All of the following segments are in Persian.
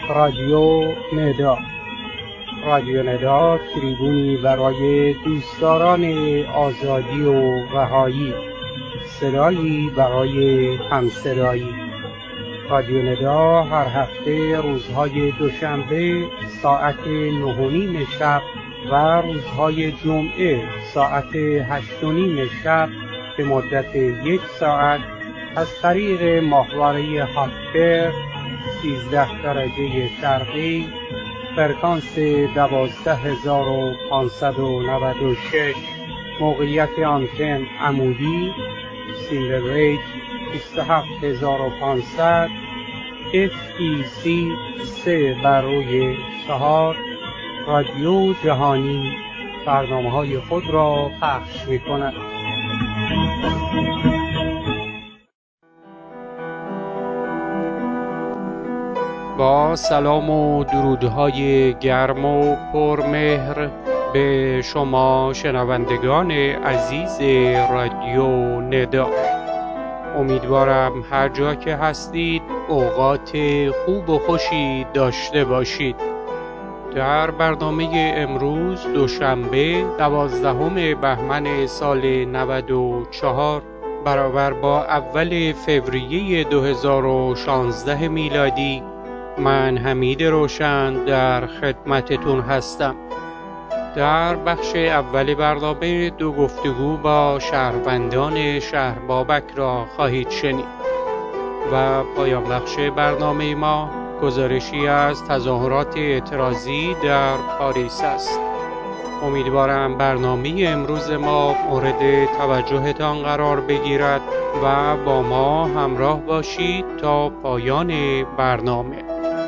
رادیو ندا. رادیو ندا تریبونی برای دوستداران آزادی و رهایی، صدایی برای همصدایی. رادیو ندا هر هفته روزهای دوشنبه ساعت 9:30 شب و روزهای جمعه ساعت 8:30 شب به مدت 1 ساعت از طریق ماهواره هاپبرگ 13 درجه شرقی، فرکانس 12596، موقعیت آنتن عمودی، سیمبل ریت 27500، FEC 3/4، رادیو جهانی برنامه‌های خود را پخش می‌کند. با سلام و درودهای گرم و پرمهر به شما شنوندگان عزیز رادیو ندا. امیدوارم هر جا که هستید اوقات خوب و خوشی داشته باشید. در برنامه امروز دوشنبه 12 بهمن سال 94 برابر با اول فوریه 2016 میلادی، من حمید روشن در خدمتتون هستم. در بخش اول برنامه 2 گفتگو با شهروندان شهر بابک را خواهید شنید و پایان بخش برنامه ما گزارشی از تظاهرات اعتراضی در پاریس است. امیدوارم برنامه امروز ما مورد توجهتان قرار بگیرد و با ما همراه باشید تا پایان برنامه.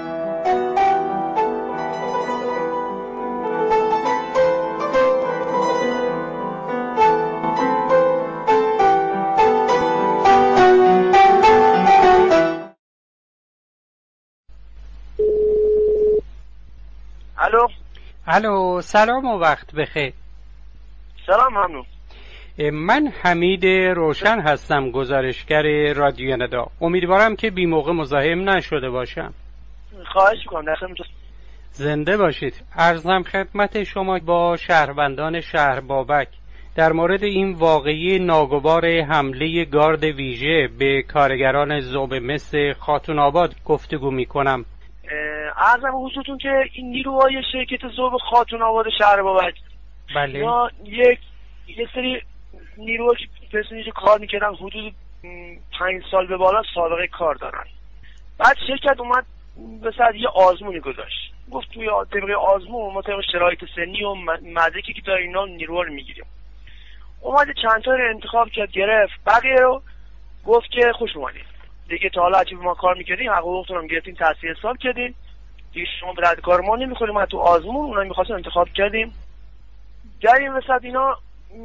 الو، سلام و وقت بخیر. سلام، ممنون. من حمید روشن هستم، گزارشگر رادیو ندا. امیدوارم که بی موقع مزاحم نشده باشم. خواهش می‌کنم، در خدمت. زنده باشید. عرضم خدمت شما با شهروندان شهر بابک در مورد این واقعه ناگوار حمله گارد ویژه به کارگران ذوب مس خاتون آباد گفتگو می‌کنم. عرضم حضورتون که این نیروهای شرکت ذوب خاتون آباد شهر بابک، بله، اینا یه سری نیروها که پرسنلی کار میکردن حدود 5 سال به بالا سابقه کار دارن. بعد شرکت اومد به صد یه آزمونی گذاشت، گفت توی طبق آزمون ما طبق شرایط سنی و مدرکی که داریم اینا نیروها رو میگیریم. اومد چند تا رو انتخاب کرد، گرفت، بقیه رو گفت که خوش اومدید دیگه، تا حالا چی ما کار میکردیم حقوقتون هم گرفتین، تحصیل حساب کردین دیگه، شما به درد کار ما نمیخوریم. ما تو آزمون اونا میخواستن انتخاب کردیم. در این وسط اینا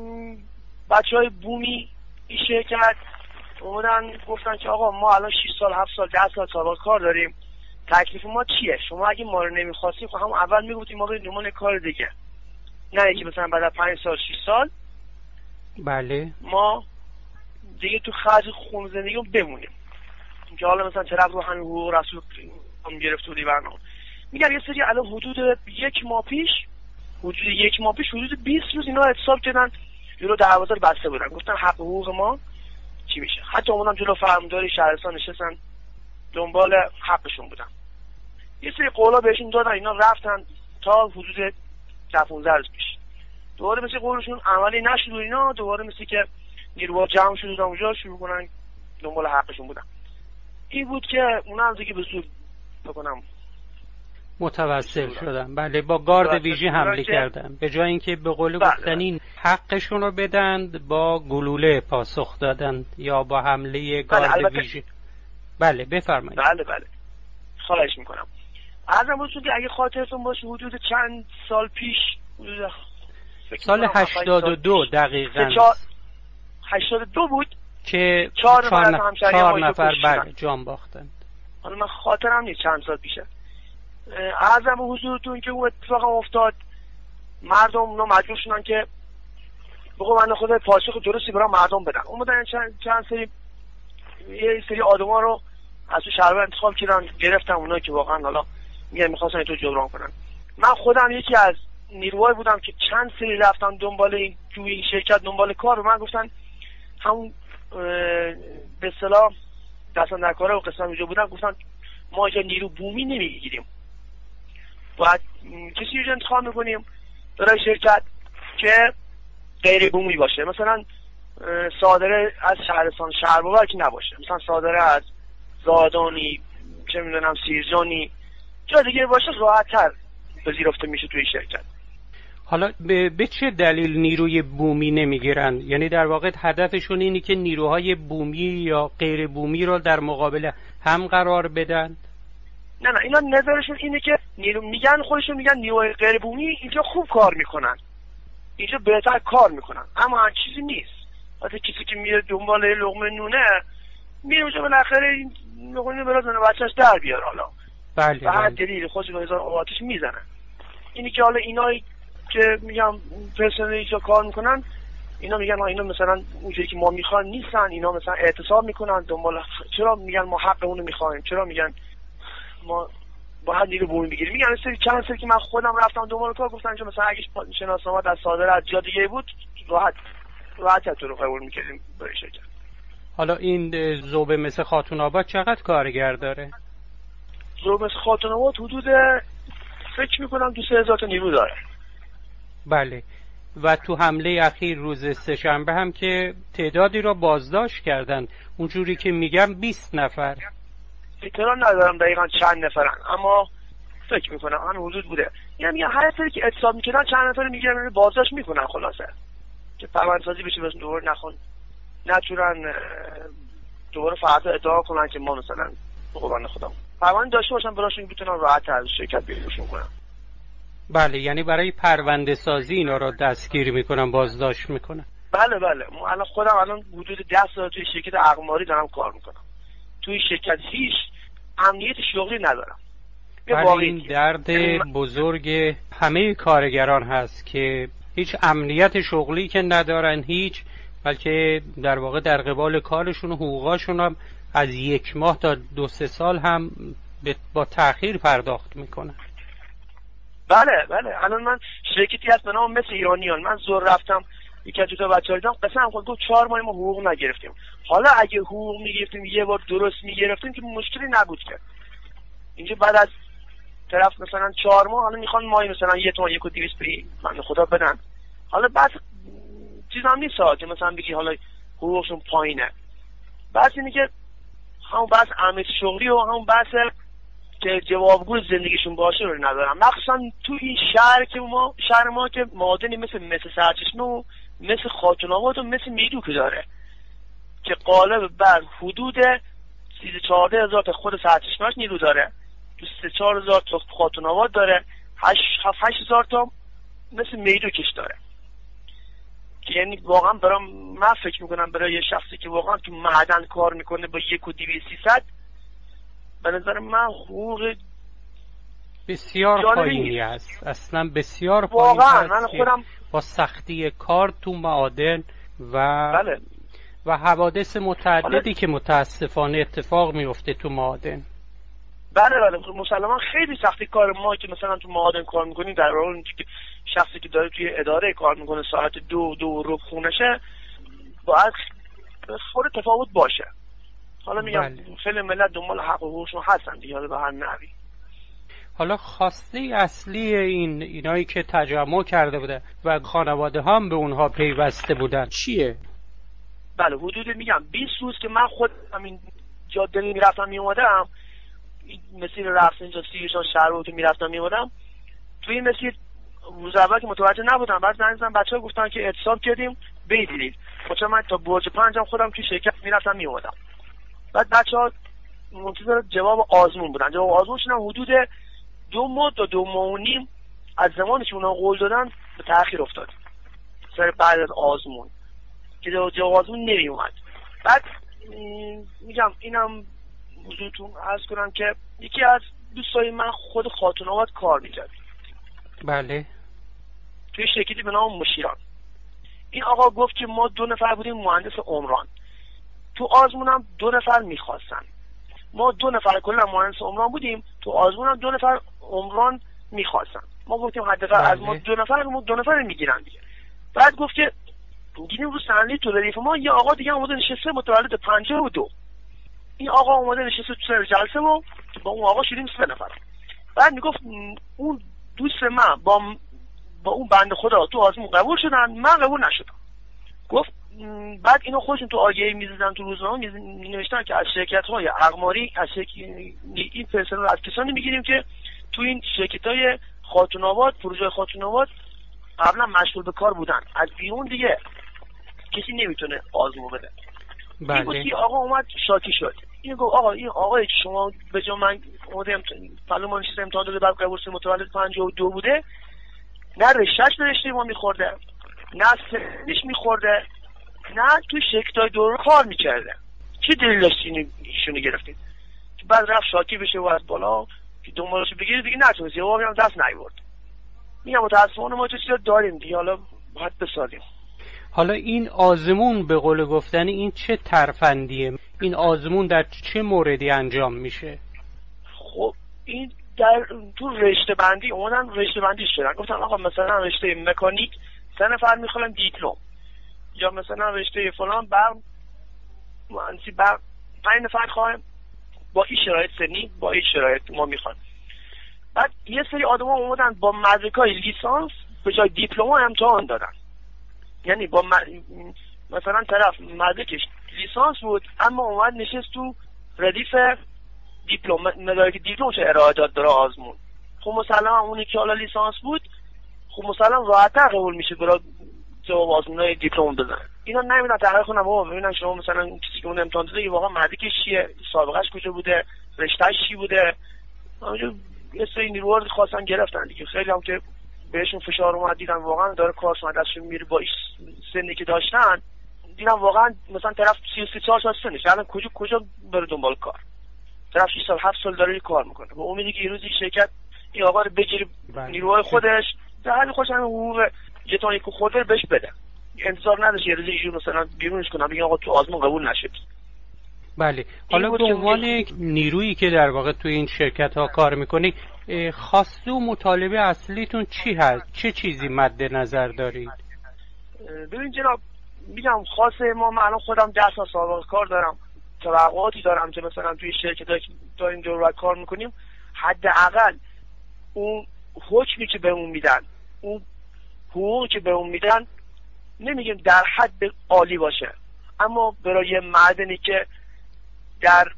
بچهای بومی این شرکت اومدن گفتن که آقا ما الان 6 سال 7 سال 10 سال سابقه کار داریم، تکلیف ما چیه؟ شما اگه ما رو نمیخواستیم خب هم اول میگفتیم ما بریم دنبال کار دیگه، نه اینکه مثلا بعد از 5 سال 6 سال بله ما دیگه تو خرج خون زندگی بمونیم که حالا مثلا طرف رو همین حقوق رسول هم گرفت توی برنامه. میگم یه سری الان حدود 1 ماه پیش حدود 20 روز اینا حساب کردن جلو دروازه رو بسته بودن، گفتن حق حقوق ما چی میشه. حتی اومدن جلو فرمانداری شهرستان نشستن دنبال حقشون بودن. یه سری قولا بهشون دادن، اینا رفتن تا حدود 15 روز پیش دوباره مثل قولشون عملی نشد و اینا دوباره مثل که نیروها جمع شدن اونجا شروع کنن دنبال حقشون بودن. این بود که اونا هم دیگه به زور بکنم متوسل شدن. بله، با گارد ویژه حمله کردن به جای اینکه به قول گفتنین حقشون رو بدند با گلوله پاسخ دادند یا با حمله گارد ویژه. بله بفرمایید. بله خواهش میکنم. عرضم بود که اگه خاطرتون باشه حدود چند سال پیش، سال 82 دقیقاً 82 بود که 4 نفر بله جان باختند. حالا من خاطرم نیست چند سال پیشه. عرضم حضورتون که اون اتفاق افتاد، مردم اونا مجبور شدن که بگو من خود پاسخ درستی برای مردم بدن. اومدن چند سری آدما رو از تو شهر انتخاب کردن، گرفتن اونا که واقعا حالا میخواستن تو جبران کنن. من خودم یکی از نیروهای بودم که چند سری رفتن دنبال این توی این شرکت دنبال کار، و من گفتن همون به اصطلاح دستان در کاره و قسم اونجا بودن، گفتن ما اینجا نیرو بومی نمیگیریم، باید کسی رو انتخاب میکنیم برای شرکت که غیر بومی باشه، مثلا صادره از شهرستان شهرباور که نباشه، مثلا صادره از زادانی، چه میدونم سیرجانی، جا دیگه باشه، راحت‌تر پذیرفته میشه توی شرکت. حالا به چه دلیل نیروی بومی نمیگیرن؟ یعنی در واقع هدفشون اینی که نیروهای بومی یا غیر بومی رو در مقابل هم قرار بدن؟ نه اینا نظرشون اینه که خودشون میگن نیروهای غیر بومی اینجا خوب کار میکنن، اینجا بهتر کار میکنن، اما هر چیزی نیست. وقتی کسی که میره دنبال لقمه نونه میره اونجا بالاخره این لقمه برازنه بچهش در بیار، حالا به هر دلیل خودش به هزار آتش میزنن. اینی که حالا اینایی که میگم پرسنل اینجا کار میکنن، اینا میگن اینا مثلا اونجایی که ما میخوان نیستن، اینا مثلا اعتصاب میکنن دنبال چرا میگن ما حقمون رو میخوایم، چرا میگن ما باید نیرو بومی بگیریم. میگن چند سری که من خودم رفتم دنبال کار، گفتن که مثلا اگه شناسنامه از صادره از جا دیگه بود راحت تو رو قبول میکردیم برای شرکت. حالا این ذوبه مثل خاتون آباد چقدر کارگر داره؟ ذوبه مثل خاتون آباد حدود فکر میکنم 2000 تا نیرو داره. بله. و تو حمله اخیر روز سه‌شنبه هم که تعدادی را بازداشت کردن، اونجوری که میگم 20 نفر. اطلاع ندارم دقیقا چند نفرن، اما فکر میکنم همین حدود بوده. یعنی هر سری که اعتصاب میکنن چند نفر میگیرن بازداشت میکنن، خلاصه که پرونده‌سازی بشه بهشون دوباره نتونن دوباره فردا ادعا کنن که ما مثلا قربان خودمون پرونده داشته باشن براشون بتونن راحت از شرکت بیرونشون کنن. بله، یعنی برای پرونده سازی اینا رو دستگیر میکنن، بازداشت میکنن. بله ما الان خودم حدود 10 سال توی شرکت اقماری دارم کار میکنم. توی شرکت هیچ امنیت شغلی ندارم. بله، این درد بزرگ همه کارگران هست که هیچ امنیت شغلی که ندارن، هیچ، بلکه در واقع در قبال کارشون و حقوقاشون هم از 1 ماه تا 2-3 سال هم با تأخیر پرداخت میکنن. بله الان من شرکتی هست به نام مثل ایرانیان، من زور رفتم یکی از دوتا بچه‌ها دیدم قسم خورد گفت 4 ماه ما حقوق نگرفتیم. حالا اگه حقوق میگرفتیم یه بار درست میگرفتیم که مشکلی نبود که. اینجا بعد از طرف مثلا 4 ماه حالا میخوان ماهی مثلا 1 تومن 1.200 من خدا بدن. حالا بس چیزام نیست که مثلا بگی حالا حقوقشون پایینه. بس اینه که همون بس امنیت شغلی و همون بس که جوابگو زندگیشون باشه رو ندارم، مخصوصا تو این شهر ما که معادنی مثل سرچشمه و مثل خاتون آباد و مثل میدو که داره که غالب بر حدود 14 هزار تا خود سرچشمهش نیرو داره، 4 هزار تا خاتون آباد داره، 8 هزار تا مثل میدو کش داره. که یعنی واقعا من فکر میکنم برای یه شخصی که واقعا تو معدن کار میکنه با 1.200-300 به نظر من حقوق بسیار پایینی است، اصلا بسیار پایینی است. من خودم با سختی کار تو معادن و حوادث متعددی که متاسفانه اتفاق میفته تو معادن. بله مسلما خیلی سختی کار ما که مثلا تو معادن کار میکنیم، در حالی که شخصی که داره توی اداره کار میکنه ساعت 2 خونشه باید خود تفاوت باشه. حالا میگم خیلی ملت دنبال حق و حقوقشون هستن دیگه، حالا به هر نحوی. حالا خواسته اصلی اینایی که تجمع کرده بوده و خانواده هم به اونها پیوسته بودن چیه؟ بله حدود میگم 20 روز که من خود همین جاده میرفتم میومدم، مسیر رفتن اینجا سیرشان شهر رو که میرفتم میومدم، توی این مسیر روز اول که متوجه نبودم، بعد زنگ زدم بچه‌ها گفتن که اعتصاب کردیم بیدید. خودم من تا برج 5 خودم توی شرکت میرفتم میومدم. بعد بچه‌ها منتظر جواب آزمون بودن. جواب آزمونشون هم حدود 2 ماه تا 2 ماه و نیم از زمانی که اونا قول دادن به تأخیر افتاد سر بعد از آزمون که جواب آزمون نمی اومد. بعد میگم اینم حضورتون عرض کنم که یکی از دوستای من خود خاتون آباد کار میکرد. بله. توی شرکتی به نام مشیران. این آقا گفت که ما 2 نفر بودیم مهندس عمران، تو آزمونم 2 نفر میخواستن. ما 2 نفر کلا مهندس عمران بودیم، تو آزمون هم 2 نفر عمران میخواستن. ما گفتیم حداقل از ما 2 نفر میگیرن دیگه. بعد گفت که دیدیم رو صندلی تو ردیف ما یه آقا دیگه اومده نشسته متولد 52. این آقا اومده نشسته تو سر جلسه ما، با اون آقا شدیم 3 نفر. بعد میگفت اون دوست من با اون بنده خدا تو آزمون قبول شدن، من قبول نشدم. گفت بعد اینو خودشون تو آگهی می‌زدن، تو روزنامه می‌نوشتن که از شرکت‌های اقماری این پرسنل رو از کسانی می‌گیریم که تو این شرکت‌های خاتون آباد، پروژه خاتون آباد قبلا مشغول به کار بودن، از بیرون دیگه کسی نمیتونه آزمون بده. بله. این آقا اومد شاکی شد. این گفت آقا این آقایی که شما به جا من اومدم پلو نشسته امتحان داده بعد قبول شد متولد 52 بوده، نه رشته‌اش به رشته ما می‌خورده، نه سنش می‌خورده، نه توی شرکت‌های دور کار می‌کرده. چه دلیل داشتین ایشونو گرفتین؟ بعد رفت شاکی بشه و از بالا که دنبالش بگیره دیگه نتونست، یه واقعا دست نیورد. میگم متأسفانه ما چه چیزا داریم دیگه، حالا باید بسازیم. حالا این آزمون به قول گفتنی این چه ترفندیه؟ این آزمون در چه موردی انجام میشه؟ خب این تو رشته بندی اومدن رشته بندی شدن، گفتن آقا مثلا رشته مکانیک 3 نفر میخوان دیپلم، یا مثلا رشته فلان برق مهندسی برق 5 نفر خواهیم با این شرایط سنی با این شرایط ما میخوان. بعد یه سری آدم ها اومدن با مدرکای لیسانس به جای دیپلم امتحان دادن. یعنی با مثلا طرف مدرکش لیسانس بود اما اومد نشست تو ردیف دیپلم، مدارک دیپلمش ارائه داد برای آزمون. خب مثلا اونی که حالا لیسانس بود خب مثلا راحت‌تر قبول میشه برای جواب آزمونای دیپلم بزنن. اینا نمیدونن تحقیق کنن بابا ببینن شما مثلا کسی که اون امتحان داده واقعا مدرکش چیه، سابقه‌اش کجا بوده، رشته‌اش چی بوده. همونجور یه سری نیروها خواستن گرفتن دیگه. خیلی هم که بهشون فشار اومد دیدن واقعا داره کار دستشون میره با این سنی که داشتن، دیدن واقعا مثلا طرف 33 سال سنش الان کجا بره دنبال کار، طرف 6 سال 7 سال داره کار میکنه با امیدی که یه روزی شرکت این آقا رو بگیره نیروهای خودش در حال خوش همین حقوق یه تا یک خورده بهش بده، انتظار نداشت یه روزی ایشون مثلا بیرونش کنن بگن آقا تو آزمون قبول نشد. بله. حالا به عنوان نیرویی که در واقع توی این شرکت ها کار میکنی، خواسته و مطالبه اصلیتون چی هست؟ چه چیزی مد نظر دارید؟ ببین جناب میگم خاصه من الان خودم 10 سال سابقه کار دارم، توقعاتی دارم که مثلا توی شرکتایی که داریم دور کار میکنیم حداقل اون حکمی که بهمون میدن، اون حقوقی که بهمون میدن نمیگیم در حد عالی باشه، اما برای معدنی که در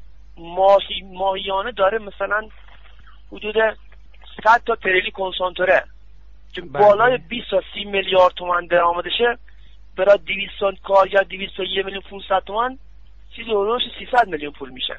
ماهیانه داره مثلا حدود 100 تا تریلی کنسانتوره که بالای 20 تا 30 میلیارد تومان درآمدشه، برای 200 کارگر 201 میلیون 500 تومان چیزی اولوش 300 میلیون پول میشه.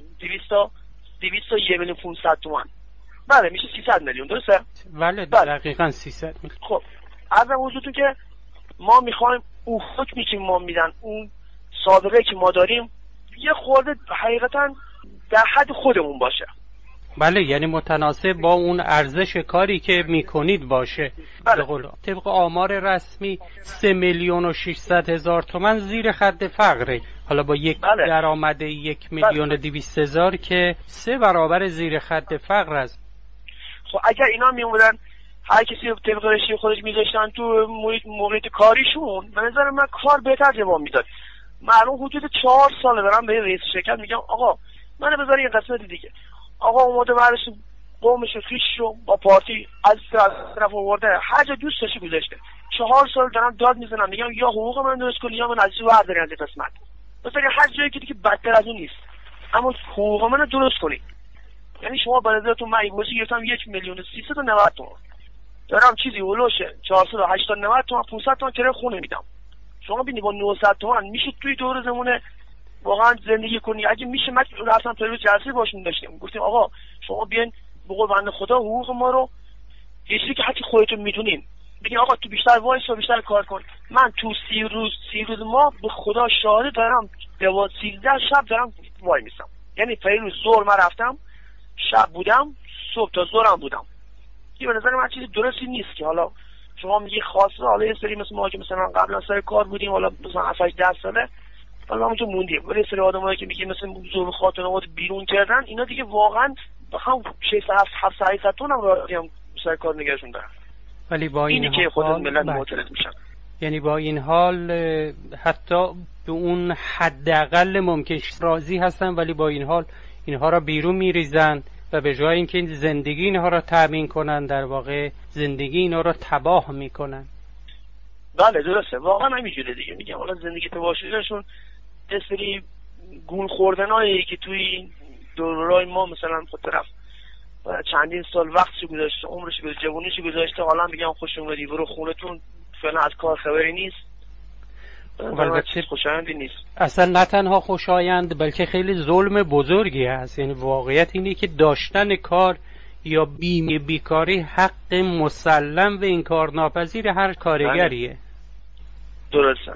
201 میلیون 500 تومان بله میشه 300 میلیون درسته؟ بله دقیقاً 300 میلیون. خب عرضم حضورتون که ما میخوایم اون حکمی که ما میدن، اون سابقه که ما داریم یه خورده حقیقتا در حد خودمون باشه. بله یعنی متناسب با اون ارزش کاری که میکنید باشه. بله. به قول طبق آمار رسمی 3,600,000 تومان زیر خط فقره. حالا با یک بله. درآمد 1,200,000 که 3 برابر زیر خط فقر است. خب اگر اینا میومدن هر کسی طبق رشته خودش میذاشتن تو محیط کاریشون به نظر من کار بهتر جواب میداد. معلوم حدود 4 سال دارم به رئیس شرکت میگم آقا منو بذار یه قسمت دیگه، آقا اومده برش قومش خیششو با پارتی از طرف آورده هر جا دوست داشته گذاشته. 4 سال دارم داد میزنم میگم یا حقوق من درست کن یا من از این بردارین از قسمت، مثلا هر جایی که دیگه بدتر از اون نیست اما حقوق من درست کنید. یعنی شما به نظرتون من ایگوشی گرفتم 1,390,000 تومان دارم چیزی اولوشه 480 تومان 500 تومان کرایه خونه میدم. شما ببینید با 900 تومان میشه توی دور زمونه واقعا زندگی کنی. اگه میشه من رفتم تو جلسه باشون داشتیم گفتیم آقا شما بیاین به قول بنده خدا حقوق ما رو یه چیزی که حتی خودتون میدونین بگین آقا تو بیشتر وایس و بیشتر کار کن. من تو 30 روز ما به خدا شاهد دارم 13 شب دارم وای میسم. یعنی پیروز ظهر من رفتم شب بودم صبح تا ظهرم بودم. این به نظر من چیزی درستی نیست که حالا شما میگی خاصه حالا یه سری مثل ما که مثلا قبلا سر کار بودیم حالا مثلا 7-10 ساله حالا اونجا موندیم. ولی سری آدمایی که میگه مثلا ظلم خاتون بیرون کردن، اینا دیگه واقعا هم 600-700 تن هم راضی هم سر کار نگهشون دارن. ولی با این اینی که خود ملت معترض میشن. یعنی با این حال حتی به اون حداقل ممکن راضی هستن، ولی با این حال اینها را بیرون میریزن و به جای اینکه زندگی اینها را تامین کنن، در واقع زندگی اینها را تباه میکنن. بله درسته، واقعا همینجوره دیگه. میگم حالا زندگی تباه شدهشون یه سری گول خوردنایی که توی دورای ما مثلا خود طرف چندین سال وقتشو گذاشته، عمرشو گذاشته، جوونیشو گذاشته، حالا میگم خوش اومدی برو خونتون، فعلا از کار خبری نیست. البته خوشایندی نیست. اصلا نه تنها خوشایند، بلکه خیلی ظلم بزرگی هست. یعنی واقعیت اینه که داشتن کار یا بیکاری حق مسلم و انکار ناپذیر هر کارگریه. درسته.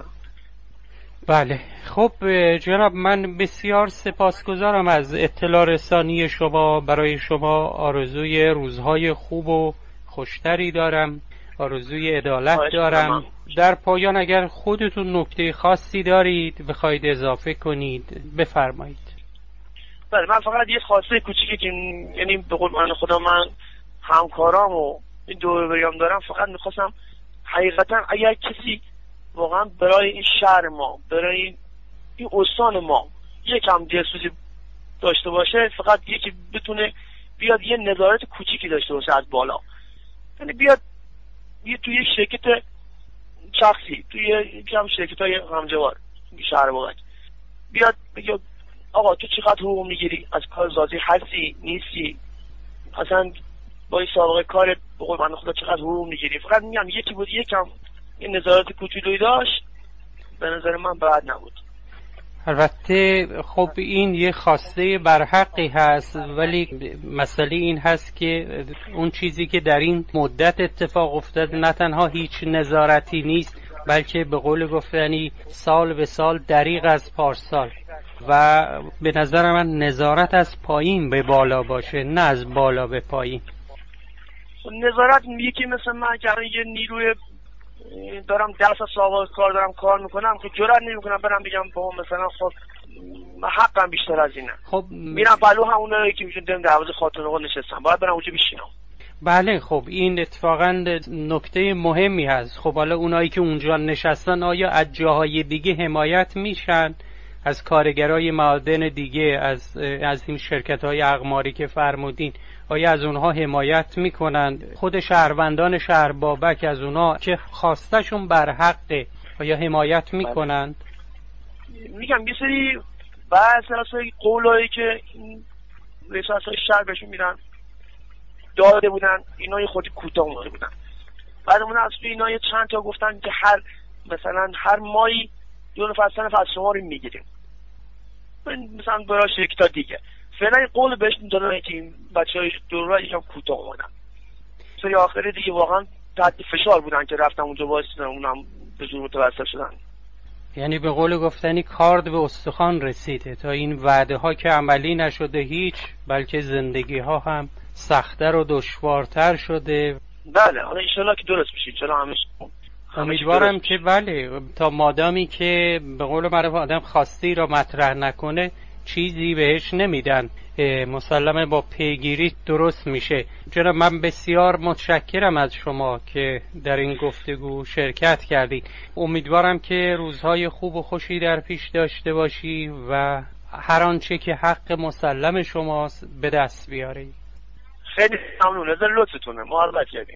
بله خب جناب، من بسیار سپاسگزارم از اطلاع رسانی شما. برای شما آرزوی روزهای خوب و خوشتری دارم، آرزوی عدالت دارم. در پایان اگر خودتون نکته خاصی دارید بخواید اضافه کنید بفرمایید. بله من فقط یه خواسته کوچیکی که یعنی به قول من خدا من همکارام و این دور بریام دارم، فقط میخواستم حقیقتا اگر کسی واقعا برای این شهر ما، برای این استان ما یکم دلسوزی داشته باشه، فقط یکی بتونه بیاد یه نظارت کوچیکی داشته باشه از بالا. یعنی بیاد توی یک شرکت شخصی، توی یکم شرکت‌های همجوار شهر بابک بیاد بگه آقا تو چقدر حقوق میگیری، از کار ذاتی هستی نیستی، اصلا با این سابقه کارت به قول من خدا چقدر حقوق میگیری. فقط میگم یکی بود یکم این نظارت کوچولویی داشت، به نظر من بد نبود. البته خب این یه خواسته برحقی هست، ولی مسئله این هست که اون چیزی که در این مدت اتفاق افتاد نه تنها هیچ نظارتی نیست، بلکه به قول گفتنی سال به سال دریغ از پارسال، و به نظر من نظارت از پایین به بالا باشه نه از بالا به پایین. نظارت یکی مثل من که یه نیروی دارم 10 سال سابقه کار دارم کار میکنم که جرئت نمیکنم برم بگم با مثلا خب حقم بیشتر از اینه. خب میرم پلو همونایی که میشون دم دروازه خاطر آقا نشستم، باید برم اونجا بشینم. بله خب این اتفاقا نکته مهمی هست. خب حالا اونایی که اونجا نشستن آیا از جاهای دیگه حمایت میشن؟ از کارگرای معادن دیگه، از این شرکت‌های اقماری که فرمودین، آیا از اونها حمایت میکنند؟ خود شهروندان شهر بابک از اونها که خواستشون بر حقه آیا حمایت میکنند؟ میگم یه سری بعضی قولایی که رئیس‌های شهر بهشون میدن داده بودن، اینا خودی کوتاه اومده بودن. بعد اون از اینا یه چند تا گفتن که هر ماهی 2 نفر 3 نفر از شما رو میگیریم، مثلا برای شرکت دیگه. فعلا این قول بهشون دادن که این بچه‌های دورا یکم کوتاه اومدن. سری آخری دیگه واقعا تحت فشار بودن که رفتن اونجا واسه اونم به زور متوسل شدن. یعنی به قول گفتنی کارد به استخوان رسیده تا این وعده ها که عملی نشده هیچ، بلکه زندگی ها هم سخت‌تر و دشوارتر شده. بله حالا انشالله که درست بشه، چرا همش امیدوارم که بله، تا مادامی که به قول معروف آدم خواستی را مطرح نکنه چیزی بهش نمیدن. مسلمه با پیگیری درست میشه. جناب من بسیار متشکرم از شما که در این گفتگو شرکت کردید. امیدوارم که روزهای خوب و خوشی در پیش داشته باشی و هر آنچه که حق مسلم شماست به دست بیاری. خیلی ممنون از لطفتونه، محبت کردیم.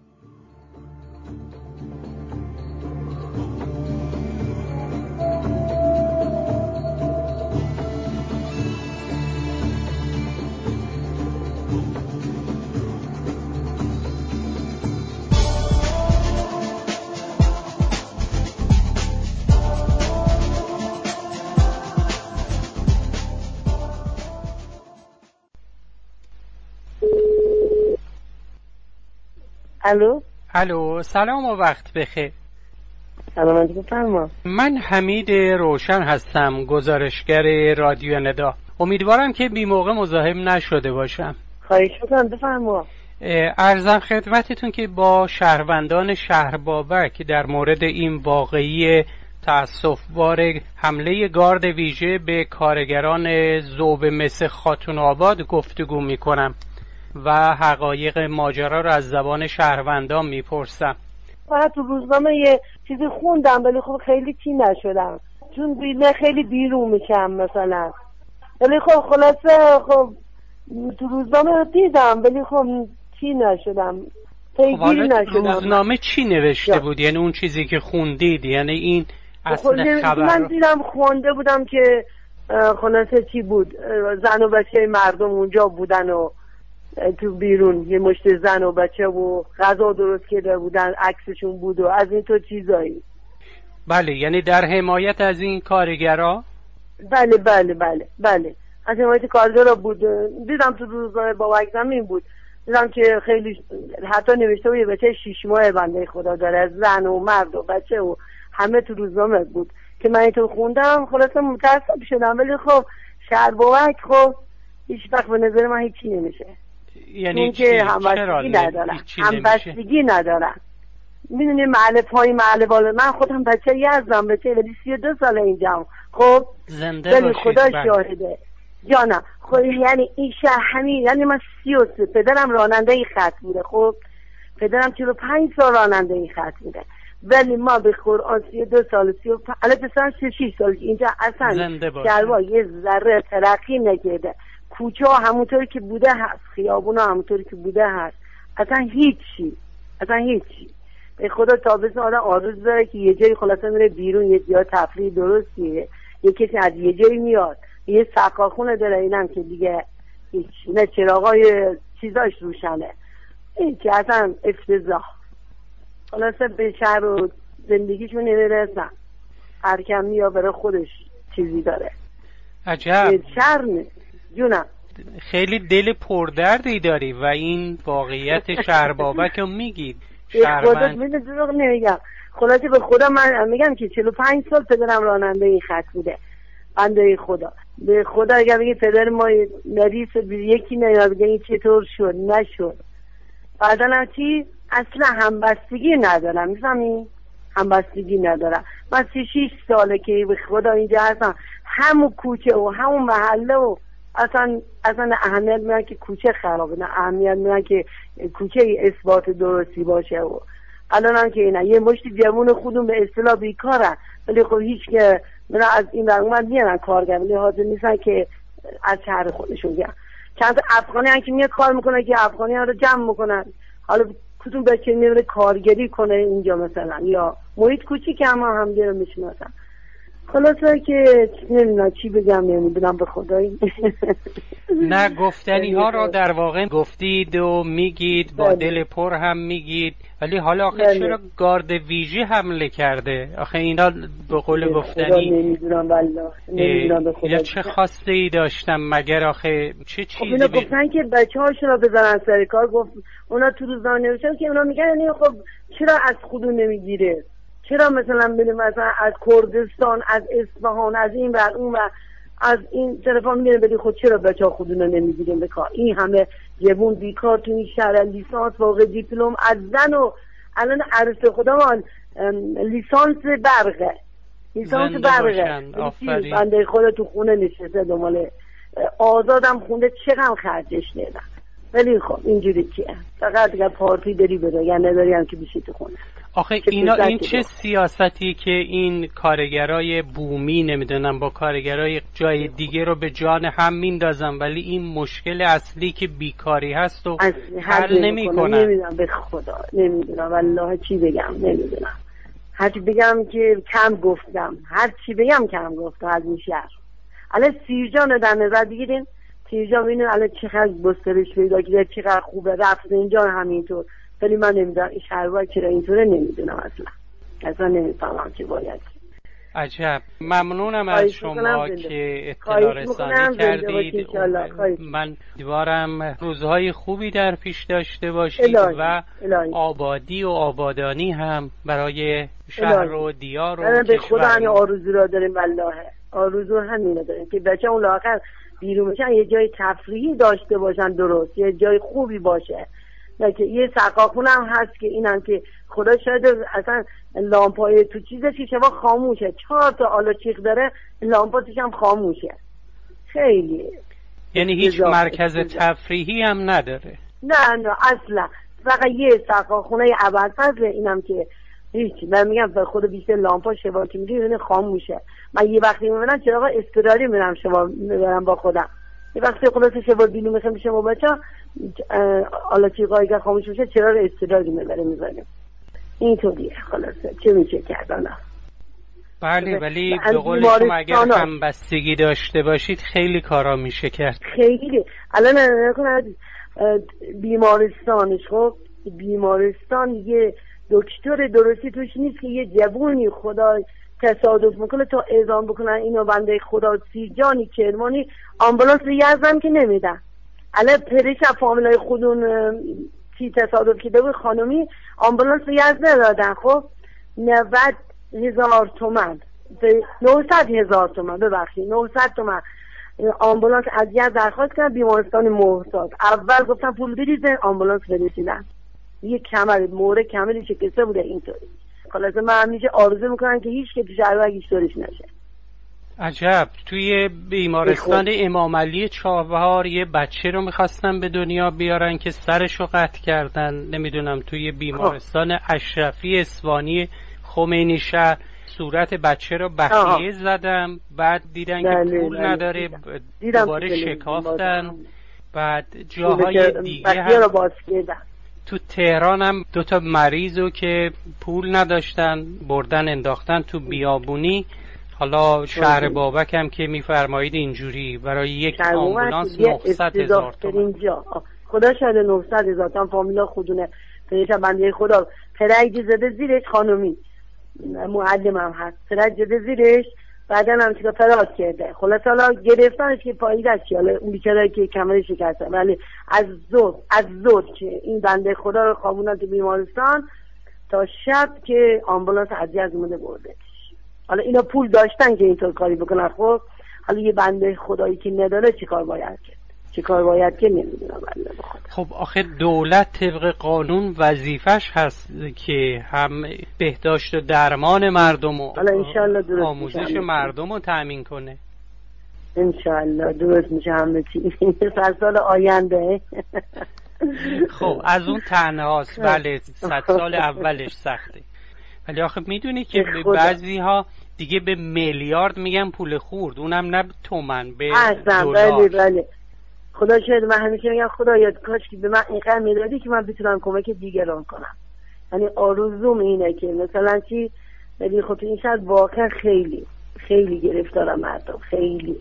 الو سلام و وقت بخیر. سلامتی بفرما. من حمید روشن هستم، گزارشگر رادیو ندا. امیدوارم که بی موقع مزاحم نشده باشم. خواهش می‌کنم بفرما. عرضم خدمتتون که با شهروندان شهر بابک در مورد این واقعی تأسف‌بار حمله گارد ویژه به کارگران ذوب‌مس خاتون آباد گفتگو میکنم و حقایق ماجرا را از زبان شهروندان میپرسم. فقط تو روزنامه یه چیزی خوندم ولی خب خیلی چی نشدم، چون بیمه خیلی بیرون میشم مثلا، ولی خب خلاصه خب تو روزنامه دیدم ولی خب چی نشدم، پیگیری نشدم. روزنامه چی نوشته بود؟ یعنی اون چیزی که خوندید، یعنی این اصل خبر؟ من دیدم خونده بودم که خلاصه چی بود، زن و بچه مردم اونجا بودن و تو بیرون یه مشت زن و بچه و غذا درست کرده بودن، عکسشون بود و از این تو چیزایی. بله، یعنی در حمایت از این کارگرها؟ بله بله بله بله، از حمایت کارگرها بود. دیدم تو روزنامه بابک زمین بود، دیدم که خیلی حتی نوشته بود یه بچه 6 ماه بنده خدا داره، زن و مرد و بچه و همه تو روزنامه بود که من اینطور خوندم، خلاصه متاسف شدم. ولی خب شهر بابک خب هیچ وقت به نظر من هیچی نمیشه، یعنی که همبستگی ندارن. میدونی محله پای محله بالا، من خودم بچه یزدم، بچه ولی 32 ساله اینجام، خب ولی خدا شاهده جانم. خب یعنی این شهر همین، یعنی من 33، پدرم راننده ای خط بوده، خب پدرم 45 سال راننده ای خط بوده، ولی ما به قرآن 32 سال 35 الان پسرم 36 سال اینجا اصلا شهرها یه ذره ترقی نکرده، کوچه ها همونطوری که بوده هست، خیابون ها همونطوری که بوده هست، اصلا هیچی. به خدا تابستون آدم آرزو داره که یه جایی خلاصه میره بیرون، یه جای تفریح درستیه، یه کسی از یه جایی میاد، یه سقاخونه داره، اینم که دیگه هیچ نه چراغای چیزاش روشنه، این که اصلا افتضاح. خلاصه به شهر و زندگیشون نمیرسن، هر کم میاد برای خودش چیزی داره. عجب. شهر نه جونم، خیلی دل پردردی داری و این واقعیت شهر بابک رو میگید. خودت میده دروغ نمیگم، خلاصه به خدا من میگم که 45 سال پدرم راننده این خط بوده، بنده خدا. به خدا اگر بگی پدر ما مریض یکی نیاد بگه این چطور شد نشد، بعدا هم چی اصلا همبستگی ندارم، میفهمی؟ همبستگی ندارم. من 36 ساله که به خدا اینجا هستم، همون کوچه و همون محله و اصلا اهمیت میدن که کوچه خرابه، نه اهمیت میدن که کوچه اثبات درستی باشه. و الان هم که اینا یه مشت جوون خودمون به اصطلاح بیکارن، ولی خب هیچ که منو از این ور اومد میارن کارگر، ولی حاضر نیستن که از شهر خودشون بیان. چند تا افغانی هم که میاد کار میکنه که افغانی ها رو جمع میکنن، حالا کدوم بچه میره کارگری کنه اینجا مثلا، یا محیط کوچیک هم دیگه رو میشناسن. خلاصه که نمیدونم چی بگم، نمیدونم به خدایی. نه گفتنی ها را در واقع گفتید و میگید، با دل پر هم میگید، ولی حالا آخه چرا گارد ویژه حمله کرده؟ آخه اینا به قول گفتنی نمیدونم والله، نمیدونم به خدا. یا چه خواسته ای داشتم مگر؟ آخه چه چیزی اینا گفتن که بچه هاشون رو بزنن سر کار، گفت اونا تو روزنامه نوشتن که اونا میگن یعنی خب چرا از خودون نمیگیره، چرا مثلا بریم مثلا از کردستان، از اصفهان، از این ور اون ور از این تلفن میگیرن بدی، خود چرا بچه‌ها خودون رو نمیگیرن به کار؟ این همه جوون بیکار تو این شهر، لیسانس فوق دیپلم از زن و الان عروس خودمان لیسانس برقه، بنده خدا تو خونه نشسته دنبال آزادم خونده، چقدر خرجش ندن. ولی خب اینجوری کیه، فقط دیگه پارتی داری بده یا نداری هم که بشی تو خونه. آخه این چه سیاستی که این کارگرای بومی نمیدونم با کارگرای جای دیگه رو به جان هم میندازن، ولی این مشکل اصلی که بیکاری هست و حل نمیکنن. نمیدونم به خدا، نمیدونم والله چی بگم، نمیدونم. هرچی بگم که کم گفتم، هرچی بگم کم گفتم از این شهر. الان سیرجان در نظر بگیرین، سیرجان ببینید الان چقدر گسترش پیدا کرده، چقدر خوبه، رفت اینجا همینطور. ولی من نمیدونم این شهرها چرا اینطوره، نمیدونم اصلا نمیفهمم چه باید. عجب. ممنونم از شما که اطلاع رسانی کردید. من امیدوارم روزهای خوبی در پیش داشته باشید و آبادی و آبادانی هم برای شهر و دیار و به خدا همین آرزو را داریم، والله آرزو همین داریم که بچه اون لااقل بیرون بشن، یه جای تفریحی داشته باشن، درست یه جای خوبی باشه، نه که یه سقاخون هم هست که اینم که خدا شاید اصلا لامپای تو چیزش شما خاموشه، 4 تا آلاچیق داره، لامپاتش هم خاموشه. خیلی یعنی هیچ مرکز تفریحی هم نداره؟ نه اصلا، فقط یه سقاخونه ابوالفضل، اینم که هیچ. من میگم به خود بیشتر لامپا شبا که میگه خاموشه. من یه وقتی میبینم چراغ اضطراری میرم شبا میبرم با خودم، یه وقتی خلاصه شبا بیلو میخوام شما بچا آلاچیقایی که خاموش میشه چراغ اضطراری میبریم. اینطوریه خلاصه، چه میشه کردن. بله، ولی به قول شما اگر همبستگی داشته باشید خیلی کارا میشه کرد. خیلی. الان نکنید بیمارستانش، خب بیمارستان یه دکتر درستی توش نیست که یه جوونی خدا تصادف میکنه تا اعزام بکنن اینو بنده خدا سیرجانی کرمانی آمبولانس رو یزدن که نمیدن. الان پریش فامیلای خودون چی تصادف که بود خانومی آمبولانس رو یزد ندادن. خب 90,000 تومن 900,000 تومن ببخشید 900 تومن آمبولانس از یزد درخواست کردن بیمارستان محتاط. اول گفتن پول بریزه آمبولانس برسیدن. یه کمر موره کمری شکسته بوده. اینطوری خلاصه من همیشه آرزو میکنم که هیچ که تو شهر هیچ طورش نشه. عجب. توی بیمارستان امام علی چابهار یه بچه رو میخواستن به دنیا بیارن که سرشو قطع کردن. نمیدونم توی بیمارستان اشرفی اصفهانی خمینی شهر صورت بچه رو بخیه زدم، بعد دیدن که پول نداره دوباره شکافتن. بعد جاهای دیگه هم تو تهران هم 2 مریض رو که پول نداشتن بردن انداختن تو بیابونی. حالا شهر بابک هم که میفرمایید اینجوری برای یک آمبولانس 900,000 تومان. خدا شاید 900,000 تومان فامیلا خودونه. پیشا بنده خدا پرایدی زده زیرش، خانومی معلم هم هست، پرایدی زده زیرش، بعدا هم چیکار فرار کرده. خلاص حالا گرفتنش که پاییدش چی، حالا اون بیچاره که کمرش شکسته. ولی از ظهر که این بنده خدا رو خوابوندن تو بیمارستان تا شب که آمبولانس از اومده برده. حالا اینا پول داشتن که اینطور کاری بکنن. خب حالا یه بنده خدایی که نداره چیکار باید که نمیدونم. خب آخه دولت طبق قانون وظیفش هست که هم بهداشت و درمان مردم و آموزش مردم رو تأمین کنه. انشالله درست میشه همه چی. سال آینده. خب از اون تنهاست. بله 100 سال اولش سخته، ولی آخه میدونی که بعضی ها دیگه به میلیارد میگن پول خورد، اونم نه تومن، به دلار. بله خدا شاید من همیشه میگم خدایا کاش که به من اینقدر میدادی که من بتونم کمک دیگران کنم. یعنی آرزوم اینه که مثلا چی، ولی خب این شاید واقعا خیلی خیلی گرفتارم مردم، خیلی.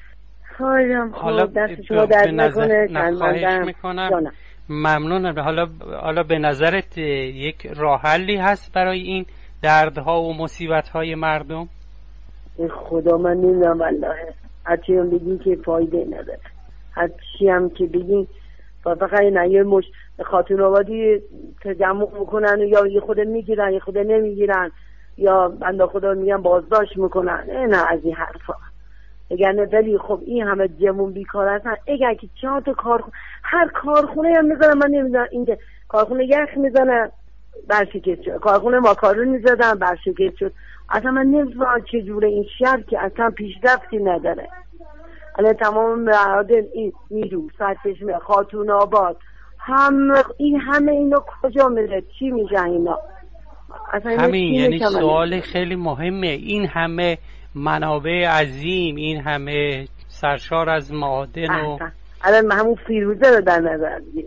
حالا دست شما درد نکنه. خواهش میکنم. ممنونم. حالا به نظرت یک راه حلی هست برای این دردها و مصیبت‌های مردم؟ خدا من نمیدونم والله. هرچی هم بگین که فایده نداره، هرچی هم که بگین فقط یه مش خاتون آبادی تجمع میکنن و یا یه خود میگیرن یه خود نمیگیرن، یا بنده خدا میگن بازداشت میکنن. نه از این حرفا بگن. ولی خب این همه جمعون بیکار هستن. اگر که 4 تا کارخونه، هر کارخونه هم میزنن، من نمیدونم اینجا کارخونه یخ میزنن برشکست شد، کارخونه ماکارون میزدن برشکست شد. اصلا من نمیدونم چجوره این شهر که اصلا پیشرفتی نداره. الان تمام معادن این نیرو سرچشمه خاتون آباد همه اینا کجا میره؟ چی میشه اینا؟ همین یعنی سوال خیلی مهمه. این همه منابع عظیم، این همه سرشار از معادن و الان همون فیروزه رو در نظر بگیریم،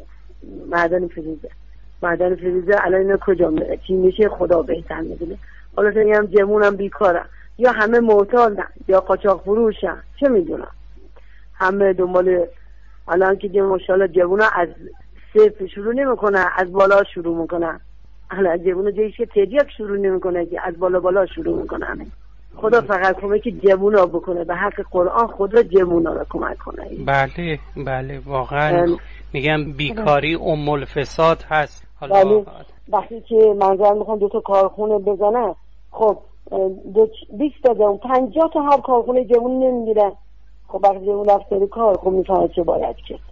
معدن فیروزه الان اینا کجا میره؟ چی میشه؟ خدا بهتر میدونه. حالا هم جمعونم بیکارن، یا همه معتادن یا قاچاق فروشن، چه میدونم. همه دنبال الان که ماشاءالله جوونا از صفر شروع نمیکنن، از بالا شروع میکنن. الان جوونا جایش که تریاک شروع نمیکنه که از بالا شروع میکنن. خدا فقط کمک جوونا بکنه، به حق قرآن خدا جوونا رو کمک کنه. بله واقعا میگم بیکاری ام الفساد هست. حالا وقتی که منظر میخوان 2 تا کارخونه بزنن، خب 20 تا 50 تا هر کارخونه جوون نمیگیرن. خب وقتی جوون رفت سر کار، خب میفهمه چه باید کرد.